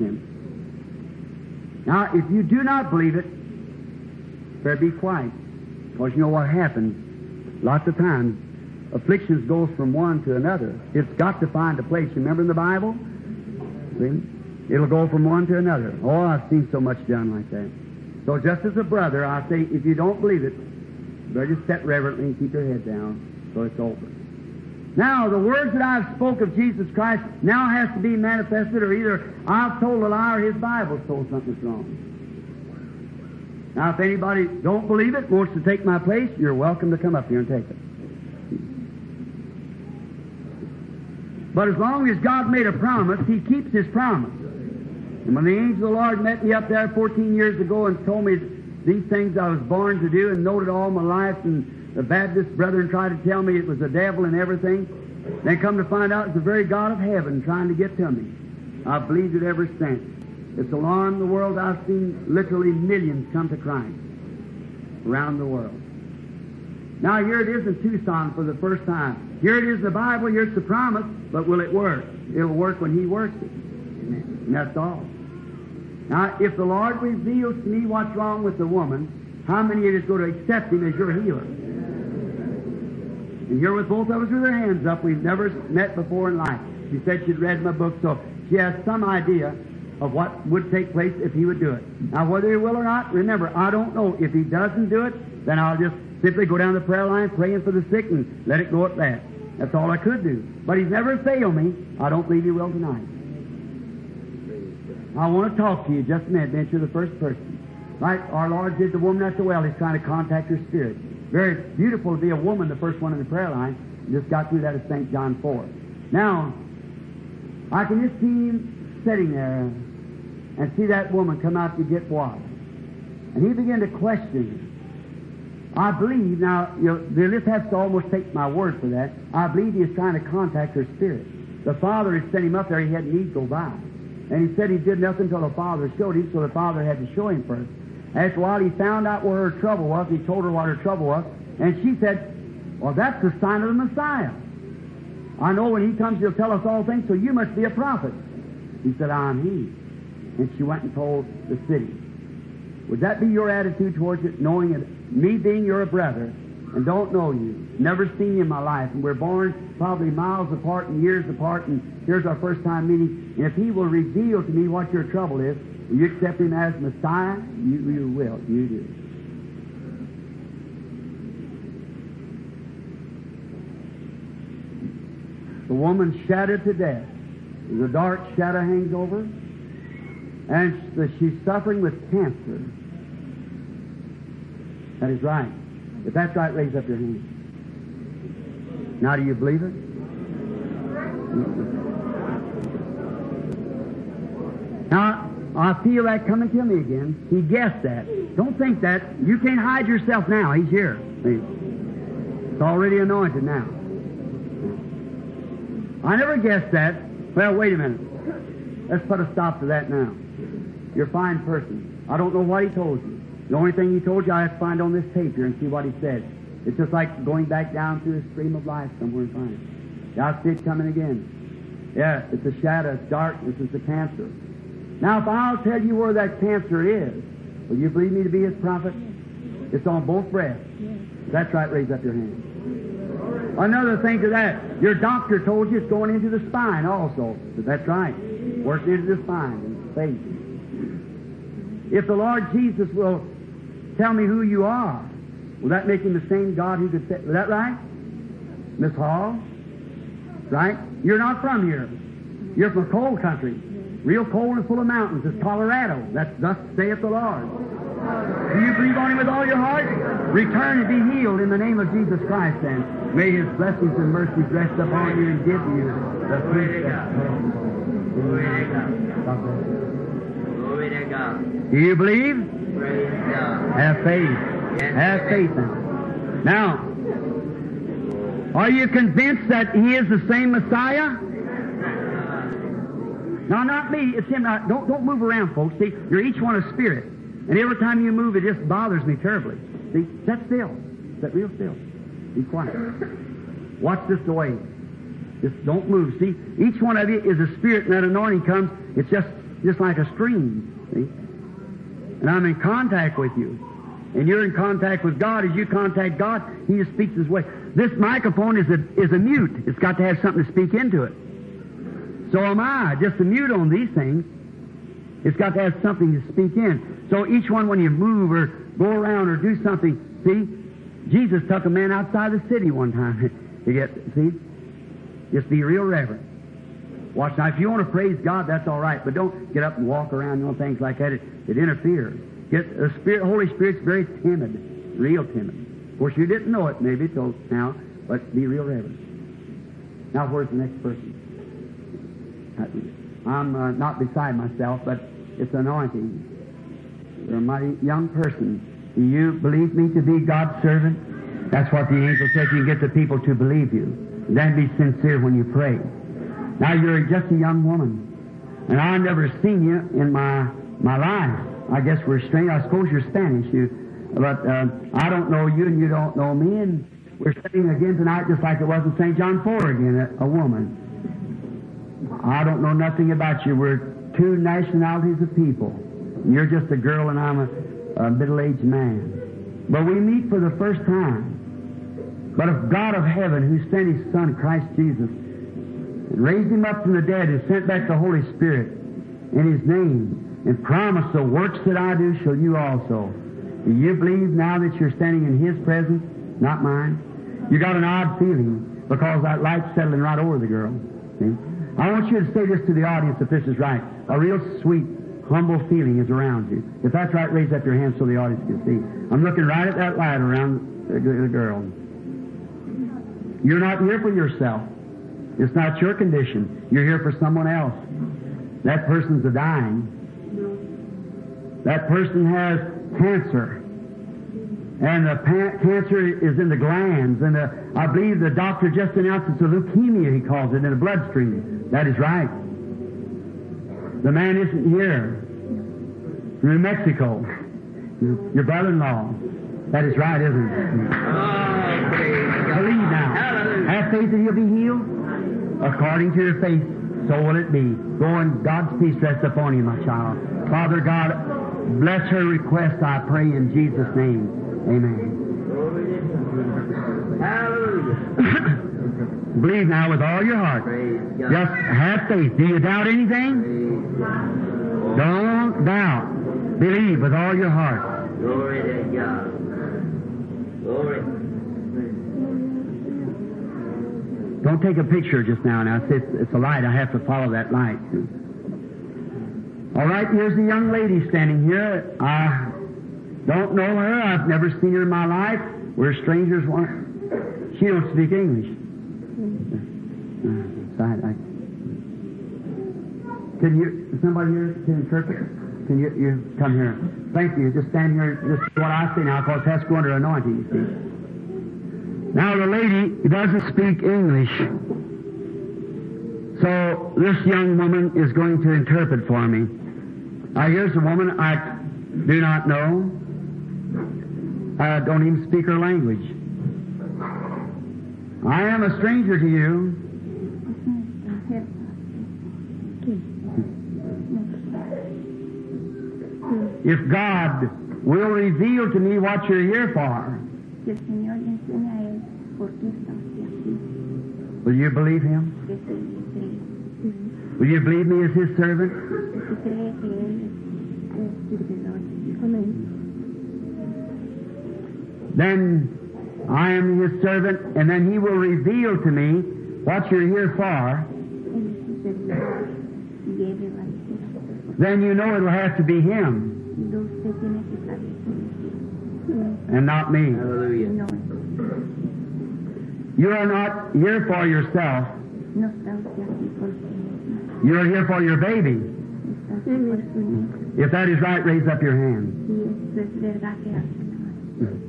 Now, if you do not believe it, better be quiet. Because you know what happens? Lots of times, afflictions goes from one to another. It's got to find a place. Remember in the Bible? See? It'll go from one to another. Oh, I've seen so much done like that. So just as a brother, I say, if you don't believe it, you better just sit reverently and keep your head down so it's over. Now, the words that I've spoke of Jesus Christ now has to be manifested, or either I've told a lie or His Bible's told something that's wrong. Now, if anybody don't believe it, wants to take my place, you're welcome to come up here and take it. But as long as God made a promise, He keeps His promise. And when the angel of the Lord met me up there fourteen years ago and told me these things I was born to do and noted all my life, and the Baptist brethren tried to tell me it was the devil and everything, then come to find out it's the very God of heaven trying to get to me. I've believed it ever since. It's alarmed the world. I've seen literally millions come to Christ around the world. Now here it is in Tucson for the first time. Here it is in the Bible, here's the promise, but will it work? It'll work when He works it. And that's all. Now, if the Lord reveals to me what's wrong with the woman, how many of you is going to accept Him as your healer? And here with both of us with our hands up, we've never met before in life. She said she'd read my book, so she has some idea of what would take place if He would do it. Now, whether He will or not, remember, I don't know. If He doesn't do it, then I'll just simply go down the prayer line praying for the sick and let it go at that. That's all I could do. But He's never failed me. I don't believe He will tonight. I want to talk to you just a minute, then you're the first person. Like our Lord did the woman at the well, He's trying to contact her spirit. Very beautiful to be a woman, the first one in the prayer line. Just got through that at Saint John four. Now, I can just see Him sitting there and see that woman come out to get water. And He began to question her. I believe, now, you know, they'll just have to almost take my word for that. I believe He is trying to contact her spirit. The Father had sent Him up there, He had need go by. And He said He did nothing until the Father showed Him, so the Father had to show Him first. After a while, He found out where her trouble was. He told her what her trouble was. And she said, well, that's the sign of the Messiah. I know when He comes, He'll tell us all things, so you must be a prophet. He said, I'm He. And she went and told the city. Would that be your attitude towards it, knowing that me being your brother and don't know you, never seen you in my life, and we're born probably miles apart and years apart, and here's our first time meeting, and if He will reveal to me what your trouble is, will you accept Him as Messiah? You, you will. You do. The woman shattered to death. The dark shadow hangs over her, and she's suffering with cancer. That is right. If that's right, raise up your hand. Now, do you believe it? Now, I feel that coming to me again. He guessed that. Don't think that. You can't hide yourself now. He's here. It's already anointed now. I never guessed that. Well, wait a minute. Let's put a stop to that now. You're a fine person. I don't know what He told you. The only thing He told you, I have to find on this tape here and see what He said. It's just like going back down through a stream of life somewhere and find it. Yeah, I see it coming again. Yeah, it's a shadow, it's darkness, it's a cancer. Now, if I'll tell you where that cancer is, will you believe me to be His prophet? It's on both breasts. That's right, raise up your hand. Another thing to that, your doctor told you it's going into the spine also. But that's right, working into the spine and faith. If the Lord Jesus will tell me who you are, will that make Him the same God who could say, is that right? Miss Hall? Right? You're not from here. You're from a cold country. Real cold and full of mountains. It's Colorado. That's thus saith the Lord. Do you believe on Him with all your heart? Return and be healed in the name of Jesus Christ, then. May His blessings and mercies rest upon you and give you the peace that Glory to God. Glory to God. Do you believe? Praise God. Have faith. Yes, Have faith now. Now, are you convinced that He is the same Messiah? No, not me. It's Him. Now, don't, don't move around, folks. See, you're each one a spirit. And every time you move, it just bothers me terribly. See, sit still. Sit real still. Be quiet. Watch this away. Just don't move. See, each one of you is a spirit, and that anointing comes, it's just, just like a stream. See? And I'm in contact with you. And you're in contact with God. As you contact God, He just speaks His way. This microphone is a, is a mute. It's got to have something to speak into it. So am I, just a mute on these things. It's got to have something to speak in. So each one, when you move or go around or do something, see, Jesus took a man outside the city one time to get, see, just be real reverent. Watch now. If you want to praise God, that's all right, but don't get up and walk around, you know, things like that. It, it interferes. Get the Spirit, Holy Spirit's very timid, real timid. Of course, you didn't know it maybe till now, but be real reverent. Now, where's the next person? I'm uh, not beside myself, but it's anointing. You're a mighty young person. Do you believe me to be God's servant? That's what the angel said. You get the people to believe you. Then be sincere when you pray. Now you're just a young woman, and I've never seen you in my my life. I guess we're strange. I suppose you're Spanish, you, but uh, I don't know you, and you don't know me, and we're studying again tonight, just like it was in Saint John four again. A, a woman. I don't know nothing about you. We're two nationalities of people. You're just a girl and I'm a, a middle-aged man. But we meet for the first time. But if God of heaven, who sent His Son, Christ Jesus, and raised Him up from the dead and sent back the Holy Spirit in His name, and promised the works that I do shall you also. Do you believe now that you're standing in His presence, not mine? You got an odd feeling because that light's settling right over the girl. See? I want you to say this to the audience if this is right. A real sweet, humble feeling is around you. If that's right, raise up your hand so the audience can see. I'm looking right at that light around the, the girl. You're not here for yourself. It's not your condition. You're here for someone else. That person's a dying. That person has cancer. And the pa- cancer is in the glands. And the, I believe the doctor just announced it's a leukemia, he calls it, in the bloodstream. That is right. The man isn't here. From New Mexico. Your brother-in-law. That is right, isn't it? Oh, believe now. Hallelujah. Have faith that you'll be healed. According to your faith, so will it be. Go and God's peace rest upon you, my child. Father God, bless her request, I pray in Jesus' name. Amen. Hallelujah. Believe now with all your heart. Just have faith. Do you doubt anything? Don't doubt. Believe with all your heart. Glory to God. Glory. Don't take a picture just now. Now, it's, it's a light. I have to follow that light. All right, here's a young lady standing here. I don't know her. I've never seen her in my life. We're strangers. She don't speak English. Uh, I, I, can you, somebody here can interpret? Can you, you come here? Thank you. Just stand here. This is what I say now, because that's going to anointing, you see. Now the lady doesn't speak English. So this young woman is going to interpret for me. Now here's a woman I do not know. I don't even speak her language. I am a stranger to you. If God will reveal to me what you're here for, will you believe Him? Will you believe me as His servant? Then I am His servant, and then He will reveal to me what you're here for. then you know it'll have to be Him usted tiene que saber que and not me. Hallelujah. no, You are not here for yourself. no está usted aquí por sí misma, You are here for your baby. está aquí por su hijo. If that is right, raise up your hand. Si esto es verdad, que hace la mano.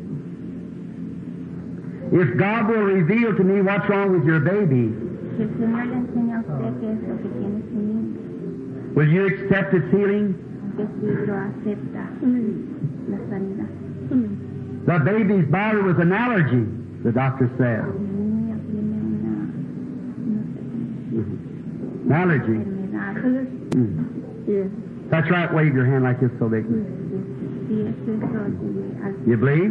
If God will reveal to me what's wrong with your baby, Que el Señor le enseñe a usted qué es lo que tiene su niño, will you accept its healing? que si lo acepta la sanidad. The baby's body was an allergy, the doctor said. El niño tiene una, no sé, An allergy. enfermedad. Mm. That's right, wave your hand like this so they can. Si es eso, si al You believe?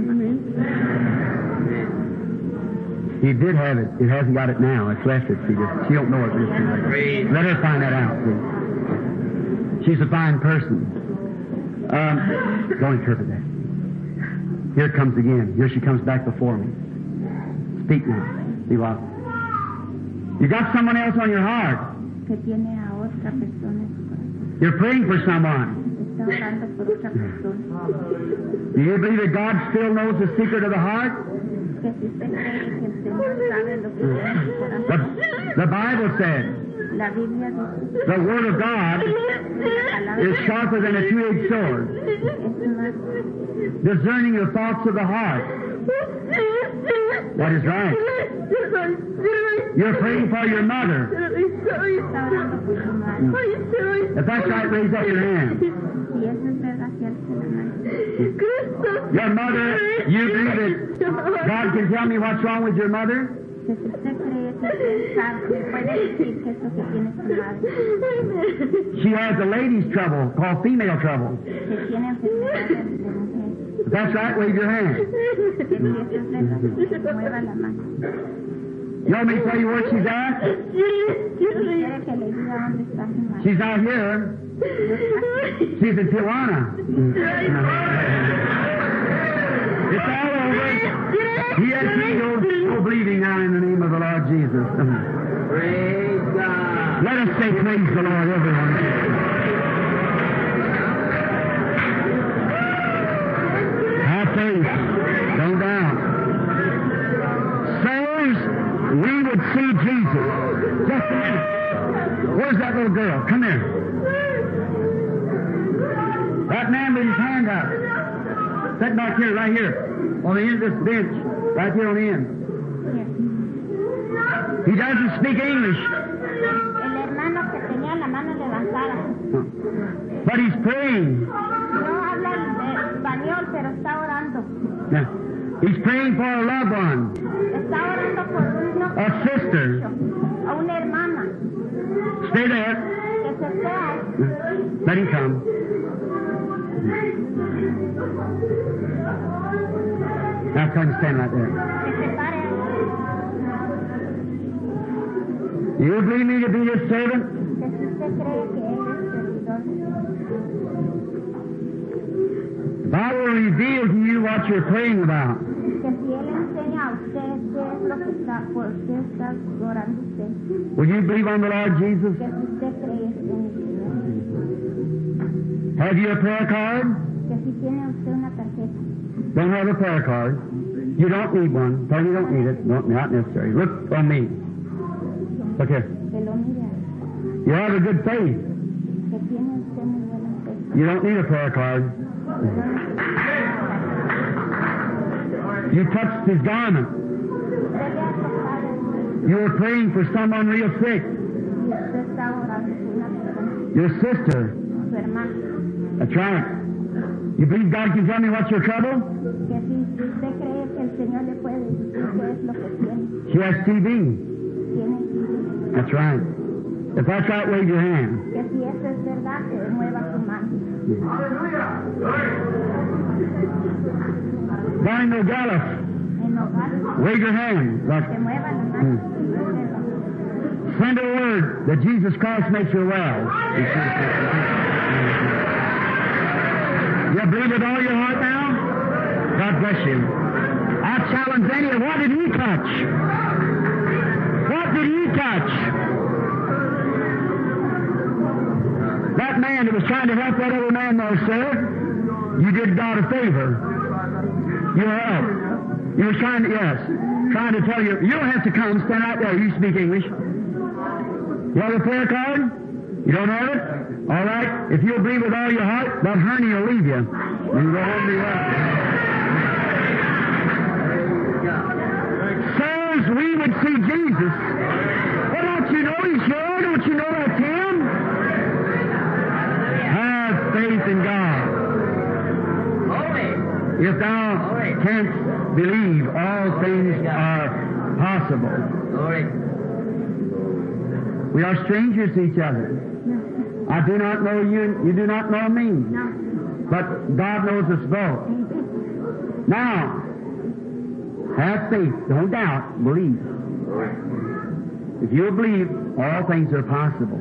He did have it. It hasn't got it now. It's left it. She just, she don't know it. Praise. Let her find that out, please. She's a fine person. Um, don't interpret that. Here it comes again. Here she comes back before me. Speak now. See what? You got someone else on your heart. que tiene a otra persona en su corazón. You're praying for someone. Está orando por otra persona. Do you believe that God still knows the secret of the heart? Que si usted cree que el Señor sabe lo que tiene en su The, corazón. the Bible said La Biblia dice, the Word of God la palabra is sharper than a two-edged sword, es una, discerning the thoughts of the heart. That is right. You're praying for your mother. está orando por su madre. If that's right, raise up your hand. Si eso es verdad, que alce la mano. Your mother, you believe that God can tell me what's wrong with your mother? Que si usted cree que usted sabe, me puede decir qué es lo que tiene su madre. She has a lady's trouble called female trouble. Que tiene enfermedades de mujer. If that's right, wave your hand. Que si eso es verdad, mueva la mano. You want me to tell you where she's at? Si quiere que le diga dónde está su madre. She's not here. She's in Tijuana. It's all over. He has healed. No bleeding now in the name of the Lord Jesus. Praise God. Let us say praise the Lord, everyone. Have faith. Don't doubt. Souls, we would see Jesus. Just a minute. Where's that little girl? Come here. That man with his hand up. Sit back here, right here. On the end of this bench. Right here on the end. He doesn't speak English. El hermano que tenía la mano levantada. But he's praying. No habla español, pero está orando. Now, he's praying for a loved one, Está orando por uno, a sister. a una hermana. Stay there. Que se sea. Let him come. Now come stand right there. Que se pare. You believe me to be your servant? Que si usted cree que él es servidor. If I will reveal to you what you're praying about, Que si él enseña a usted qué es lo que está, por qué está orando usted. will you believe on the Lord Jesus? Que si usted cree en el Señor. Have you a prayer card? Que si tiene usted una tarjeta. Don't have a prayer card. You don't need one. Tell you don't need it. No, not necessary. Look on me. Look here. Que lo mire a él. You have a good faith. Que tiene usted muy buena fe. You don't need a prayer card. You touched his garment. Usted le ha tocado You were praying for someone real sick. y usted está orando por una persona, Your sister. su hermano. That's right. You believe God can tell me what's your trouble? Que si usted cree que el Señor le puede decir qué es lo que tiene. She has T B. Tiene That's right. If that's right, wave your hand. que si eso es verdad, que mueva su mano. Barney Nogales, En hogar, wave your hand. que Like, mueva la mano. send a word that Jesus Christ makes you well. You believe with all your heart now? God bless you. I challenge any of what did he touch? What did he touch? That that man that was trying to help that other man there, sir, you did God a favor. You helped. You were trying to, yes, trying to tell you, you don't have to come, stand right there. You speak English. You have a prayer card? You don't have it? All right. If you'll believe with all your heart, that hernia will leave you. You can go home and be well. Souls, we would see Jesus. Well, don't you know He's here? Don't you know that's Him? Have faith in God. If thou canst believe, all things are possible. We are strangers to each other. I do not know you, you do not know me. But God knows us both. Now, have faith. Don't doubt. Believe. If you believe, all things are possible.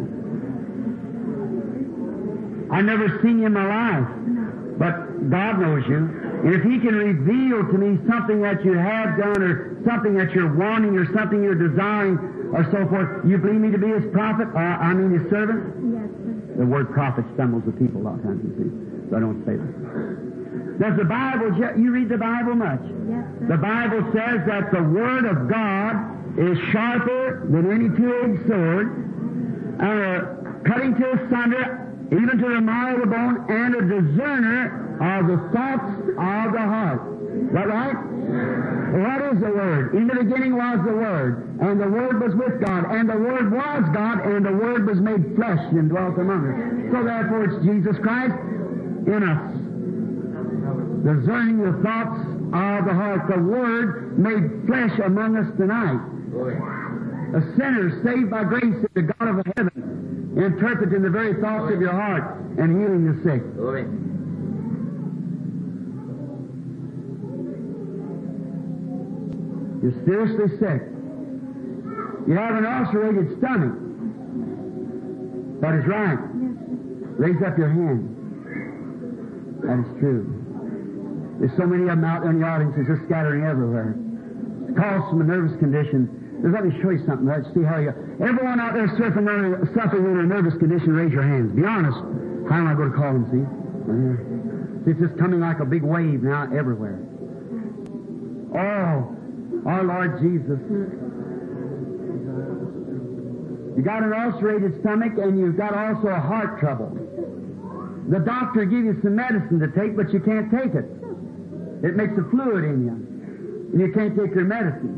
I've never seen you in my life, but God knows you. And if He can reveal to me something that you have done or something that you're wanting or something you're desiring or so forth, you believe me to be His prophet? Uh, I mean His servant? Yes, sir. The word prophet stumbles with people a lot of times, you see. So I don't say that. Does the Bible, you read the Bible much? Yes, sir. The Bible says that the Word of God is sharper than any two-edged sword, and a cutting to asunder, even to the marrow of the bone, and a discerner of the thoughts of the heart. Is that right? What is the Word? In the beginning was the Word, and the Word was with God, and the Word was God, and the Word was made flesh and dwelt among us. So therefore it's Jesus Christ in us, discerning the thoughts of the heart. The Word made flesh among us tonight. A sinner saved by grace is the God of heaven, interpreting the very thoughts of your heart and healing the sick. You're seriously sick. You have an ulcerated stomach. That is right. Raise up your hand. That is true. There's so many of them out in the audience, they're just scattering everywhere. It's caused from a nervous condition. Let me show you something. Let's see how you... Everyone out there suffering under, suffering in a nervous condition, raise your hands. Be honest. How am I going to call them, see? Uh, it's just coming like a big wave now everywhere. Oh, our Lord Jesus. You got an ulcerated stomach and you've got also a heart trouble. The doctor give you some medicine to take, but you can't take it. It makes a fluid in you, and you can't take your medicine.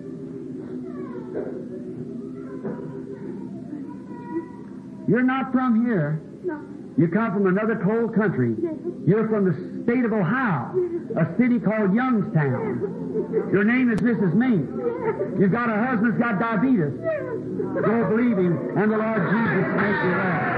You're not from here. No. You come from another cold country. Yes. You're from the state of Ohio, a city called Youngstown. Your name is Missus Mink. You've got a husband who's got diabetes. Go believe Him, and the Lord Jesus will make you well.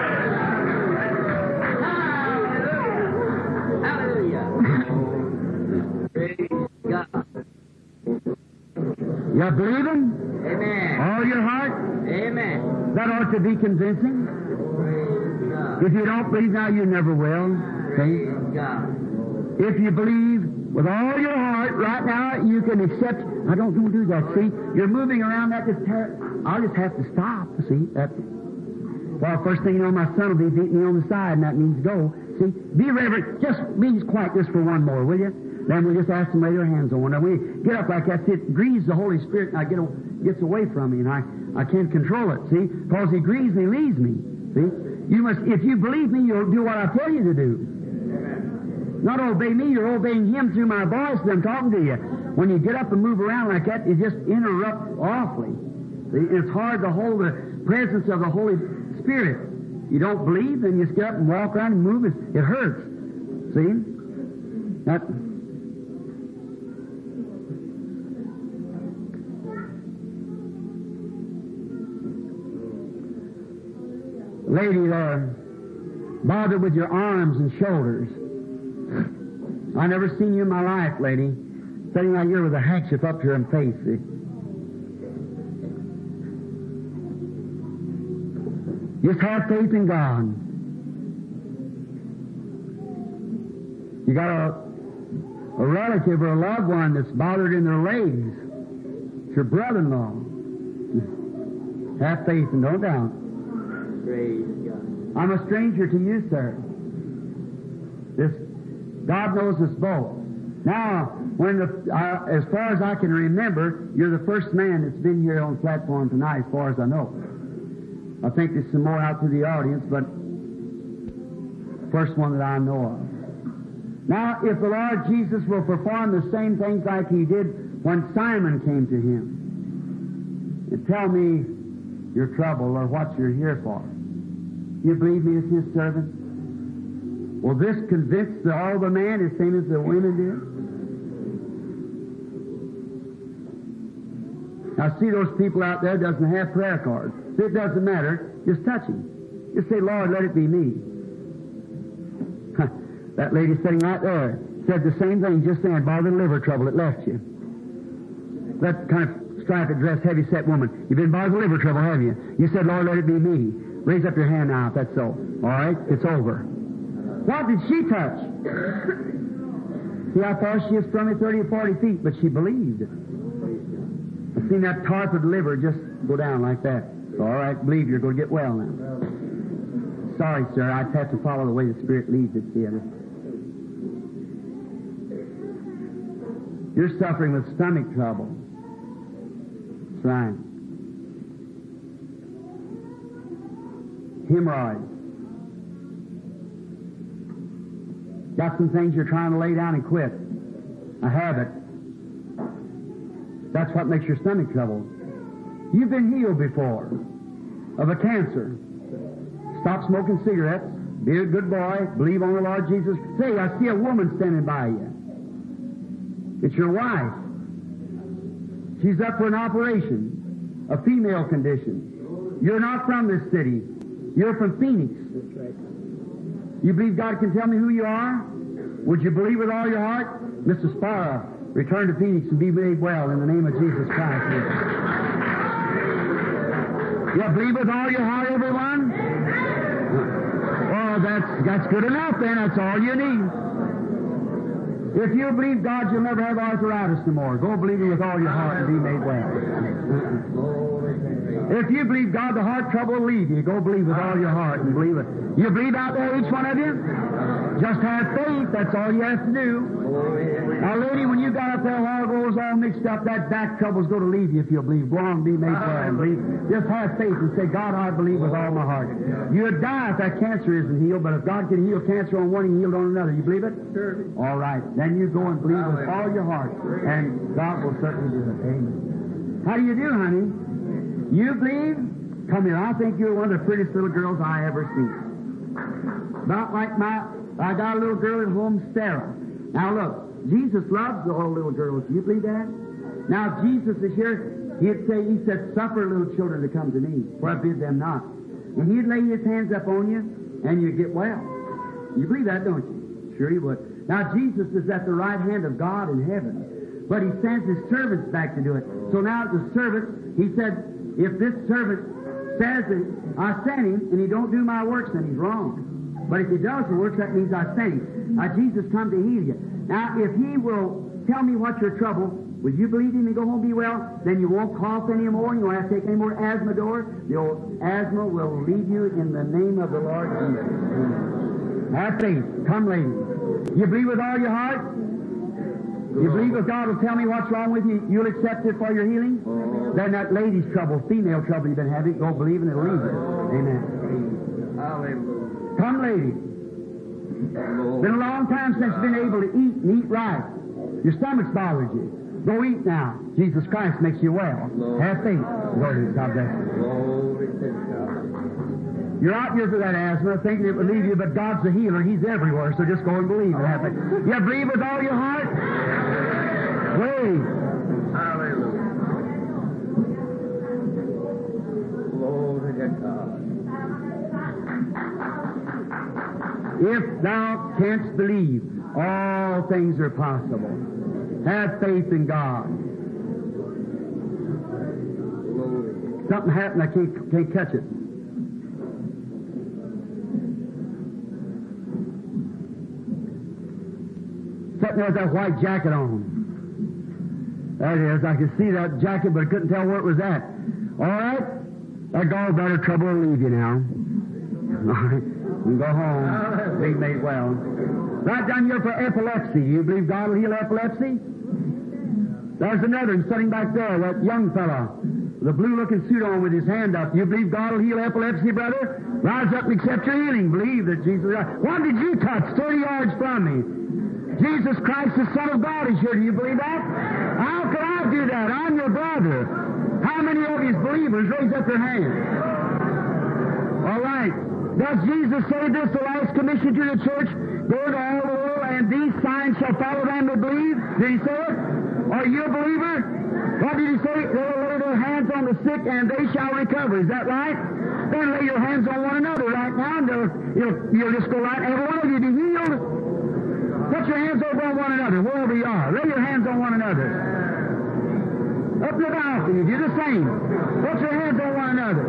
You believe Him? Amen. All your heart? Amen. That ought to be convincing. If you don't believe now, you never will. See? If you believe with all your heart, right now, you can accept. I don't, don't do that, see? You're moving around that just ter- I'll just have to stop, see? That, well, first thing you know, my son will be beating me on the side, and that means go. See? Be reverent. Just be quiet just for one more, will you? Then we'll just ask them to lay their hands on one. Now, we get up like that, it grieves the Holy Spirit, and I get gets away from me, and I, I can't control it, see? Because He grieves me, leaves me, see? You must, if you believe me, you'll do what I tell you to do. Not obey me, you're obeying Him through my voice that I'm talking to you. When you get up and move around like that, it just interrupts awfully. See? It's hard to hold the presence of the Holy Spirit. You don't believe, then you just get up and walk around and move. It, it hurts. See? That... Lady there, bothered with your arms and shoulders. I never seen you in my life, lady, sitting right here with a handkerchief up to your face. See? Just have faith in God. You got a, a relative or a loved one that's bothered in their legs. It's your brother-in-law. Have faith and don't doubt. Praise God. I'm a stranger to you, sir. This, God knows us both. Now, when the, uh, as far as I can remember, you're the first man that's been here on the platform tonight, as far as I know. I think there's some more out to the audience, but first one that I know of. Now, if the Lord Jesus will perform the same things like He did when Simon came to Him, and tell me your trouble or what you're here for. You believe me as His servant? Will this convince the, all the man the same as the women did? Now, see those people out there doesn't have prayer cards. It doesn't matter. Just touch Him. Just say, Lord, let it be me. That lady sitting right there said the same thing just then. Bothered liver trouble. It left you. That kind of striped dress, heavy-set woman. You've been bothered with liver trouble, haven't you? You said, Lord, let it be me. Raise up your hand now if that's so. All right? It's over. What did she touch? See how far she is from it? thirty or forty feet, but she believed. I've seen that torpid liver just go down like that. It's all right, believe you're going to get well now. Sorry, sir, I have to follow the way the Spirit leads it, see you. You're suffering with stomach trouble. That's right. Hemorrhoids. Got some things you're trying to lay down and quit. A habit. That's what makes your stomach trouble. You've been healed before of a cancer. Stop smoking cigarettes. Be a good boy. Believe on the Lord Jesus. Say, I see a woman standing by you. It's your wife. She's up for an operation, a female condition. You're not from this city. You're from Phoenix. You believe God can tell me who you are? Would you believe with all your heart? Mister Sparrow, return to Phoenix and be made well in the name of Jesus Christ. You believe with all your heart, everyone? Well, that's, that's good enough then. That's all you need. If you believe God, you'll never have arthritis no more. Go believe it with all your heart and be made well. If you believe God, the heart trouble will leave you. Go believe with all your heart and believe it. You believe out there, each one of you? Just have faith. That's all you have to do. Now, lady, when you got up there, while it goes all mixed up, that back trouble's going to leave you if you'll believe. Go on and be made well. Believe. Just have faith and say, God, I believe with all my heart. You'd die if that cancer isn't healed, but if God can heal cancer on one, He can heal it on another. You believe it? Sure. All right. Then you go and believe with all your heart, and God will certainly do it. Amen. How do you do, honey? You believe? Come here. I think you're one of the prettiest little girls I ever seen. About like my, I got a little girl at home, Sarah. Now look, Jesus loves all little girls. Do you believe that? Now Jesus is here. He'd say, He said, suffer little children to come to me, for I bid them not. And He'd lay His hands up on you, and you get well. You believe that, don't you? Sure He would. Now Jesus is at the right hand of God in heaven, but He sends His servants back to do it. So now the servant, He said, if this servant says that I sent him and he don't do my works, then he's wrong. But if he does the works, that means I sent him. Now Jesus come to heal you. Now if He will tell me what's your trouble, will you believe Him and go home and be well? Then you won't cough anymore, and you won't have to take any more Asthmador. The old asthma will leave you in the name of the Lord Jesus. Have faith. Come, lady. You believe with all your heart? You believe if God will tell me what's wrong with you, you'll accept it for your healing? Then that lady's trouble, female trouble you've been having, go believe and it'll leave you. Amen. Come, lady. Been a long time since you've been able to eat and eat right. Your stomach's bothered you. Go eat now. Jesus Christ makes you well. Have faith. Lord, God bless you. You're out here for that asthma, thinking it would leave you, but God's the healer. He's everywhere, so just go and believe and have faith. You believe with all your heart? Wait. Hallelujah. Glory to God. If thou canst believe, all things are possible. Have faith in God. Something happened, I can't, can't catch it. Something with that white jacket on. That is, I could see that jacket, but I couldn't tell where it was at. All right? That gallbladder trouble will leave you now. And go home, be made well. Right down here for epilepsy. You believe God will heal epilepsy? There's another one sitting back there, that young fellow, the blue-looking suit on with his hand up. You believe God will heal epilepsy, brother? Rise up and accept your healing. Believe that Jesus... What did you touch thirty yards from me? Jesus Christ, the Son of God, is here. Do you believe that? How could I do that? I'm your brother. How many of you believers raise up your hand? All right. Does Jesus say this, the last commission to the church? Go to all the world, and these signs shall follow them that believe. Did he say it? Are you a believer? What did he say? They will lay their hands on the sick, and they shall recover. Is that right? Then lay your hands on one another right now, and you'll, you'll just go right. Every one of you be healed. Put your hands over on one another, wherever you are. Lay your hands on one another. Up the balcony, do the same. Put your hands on one another.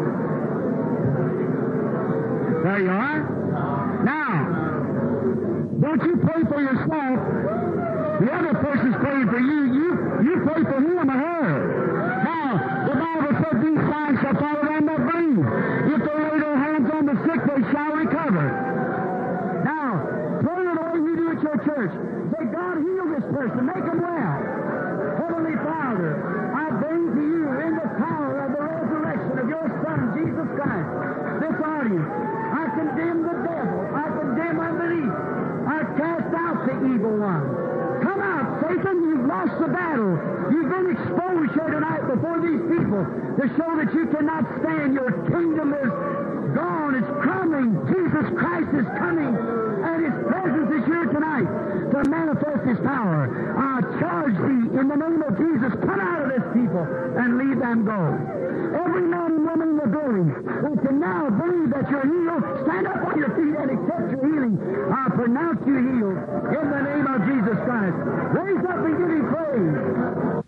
There you are. Now, don't you pray for yourself. The other person's praying for you. You you pray for him or her. Now, the Bible says these signs shall follow them that believe. If they lay their hands on the sick, they shall recover. Now, pray the way you do at your church. Say, God, heal this person. Make him well. Heavenly Father, I bring to you in the power of the resurrection of your Son, Jesus Christ, this audience. I condemn the devil. I condemn unbelief. I cast out the evil one. Come out, Satan. You've lost the battle. You've been exposed here tonight before these people to show that you cannot stand. Your kingdom is gone. It's crumbling. Jesus Christ is coming, and His presence is here tonight to manifest His power. I charge thee in the name of Jesus, come out of this people and leave them go. Every man and woman in the building who can now believe that you're healed, stand up on your feet and accept your healing. I pronounce you healed in the name of Jesus Christ. Raise up and give Him praise.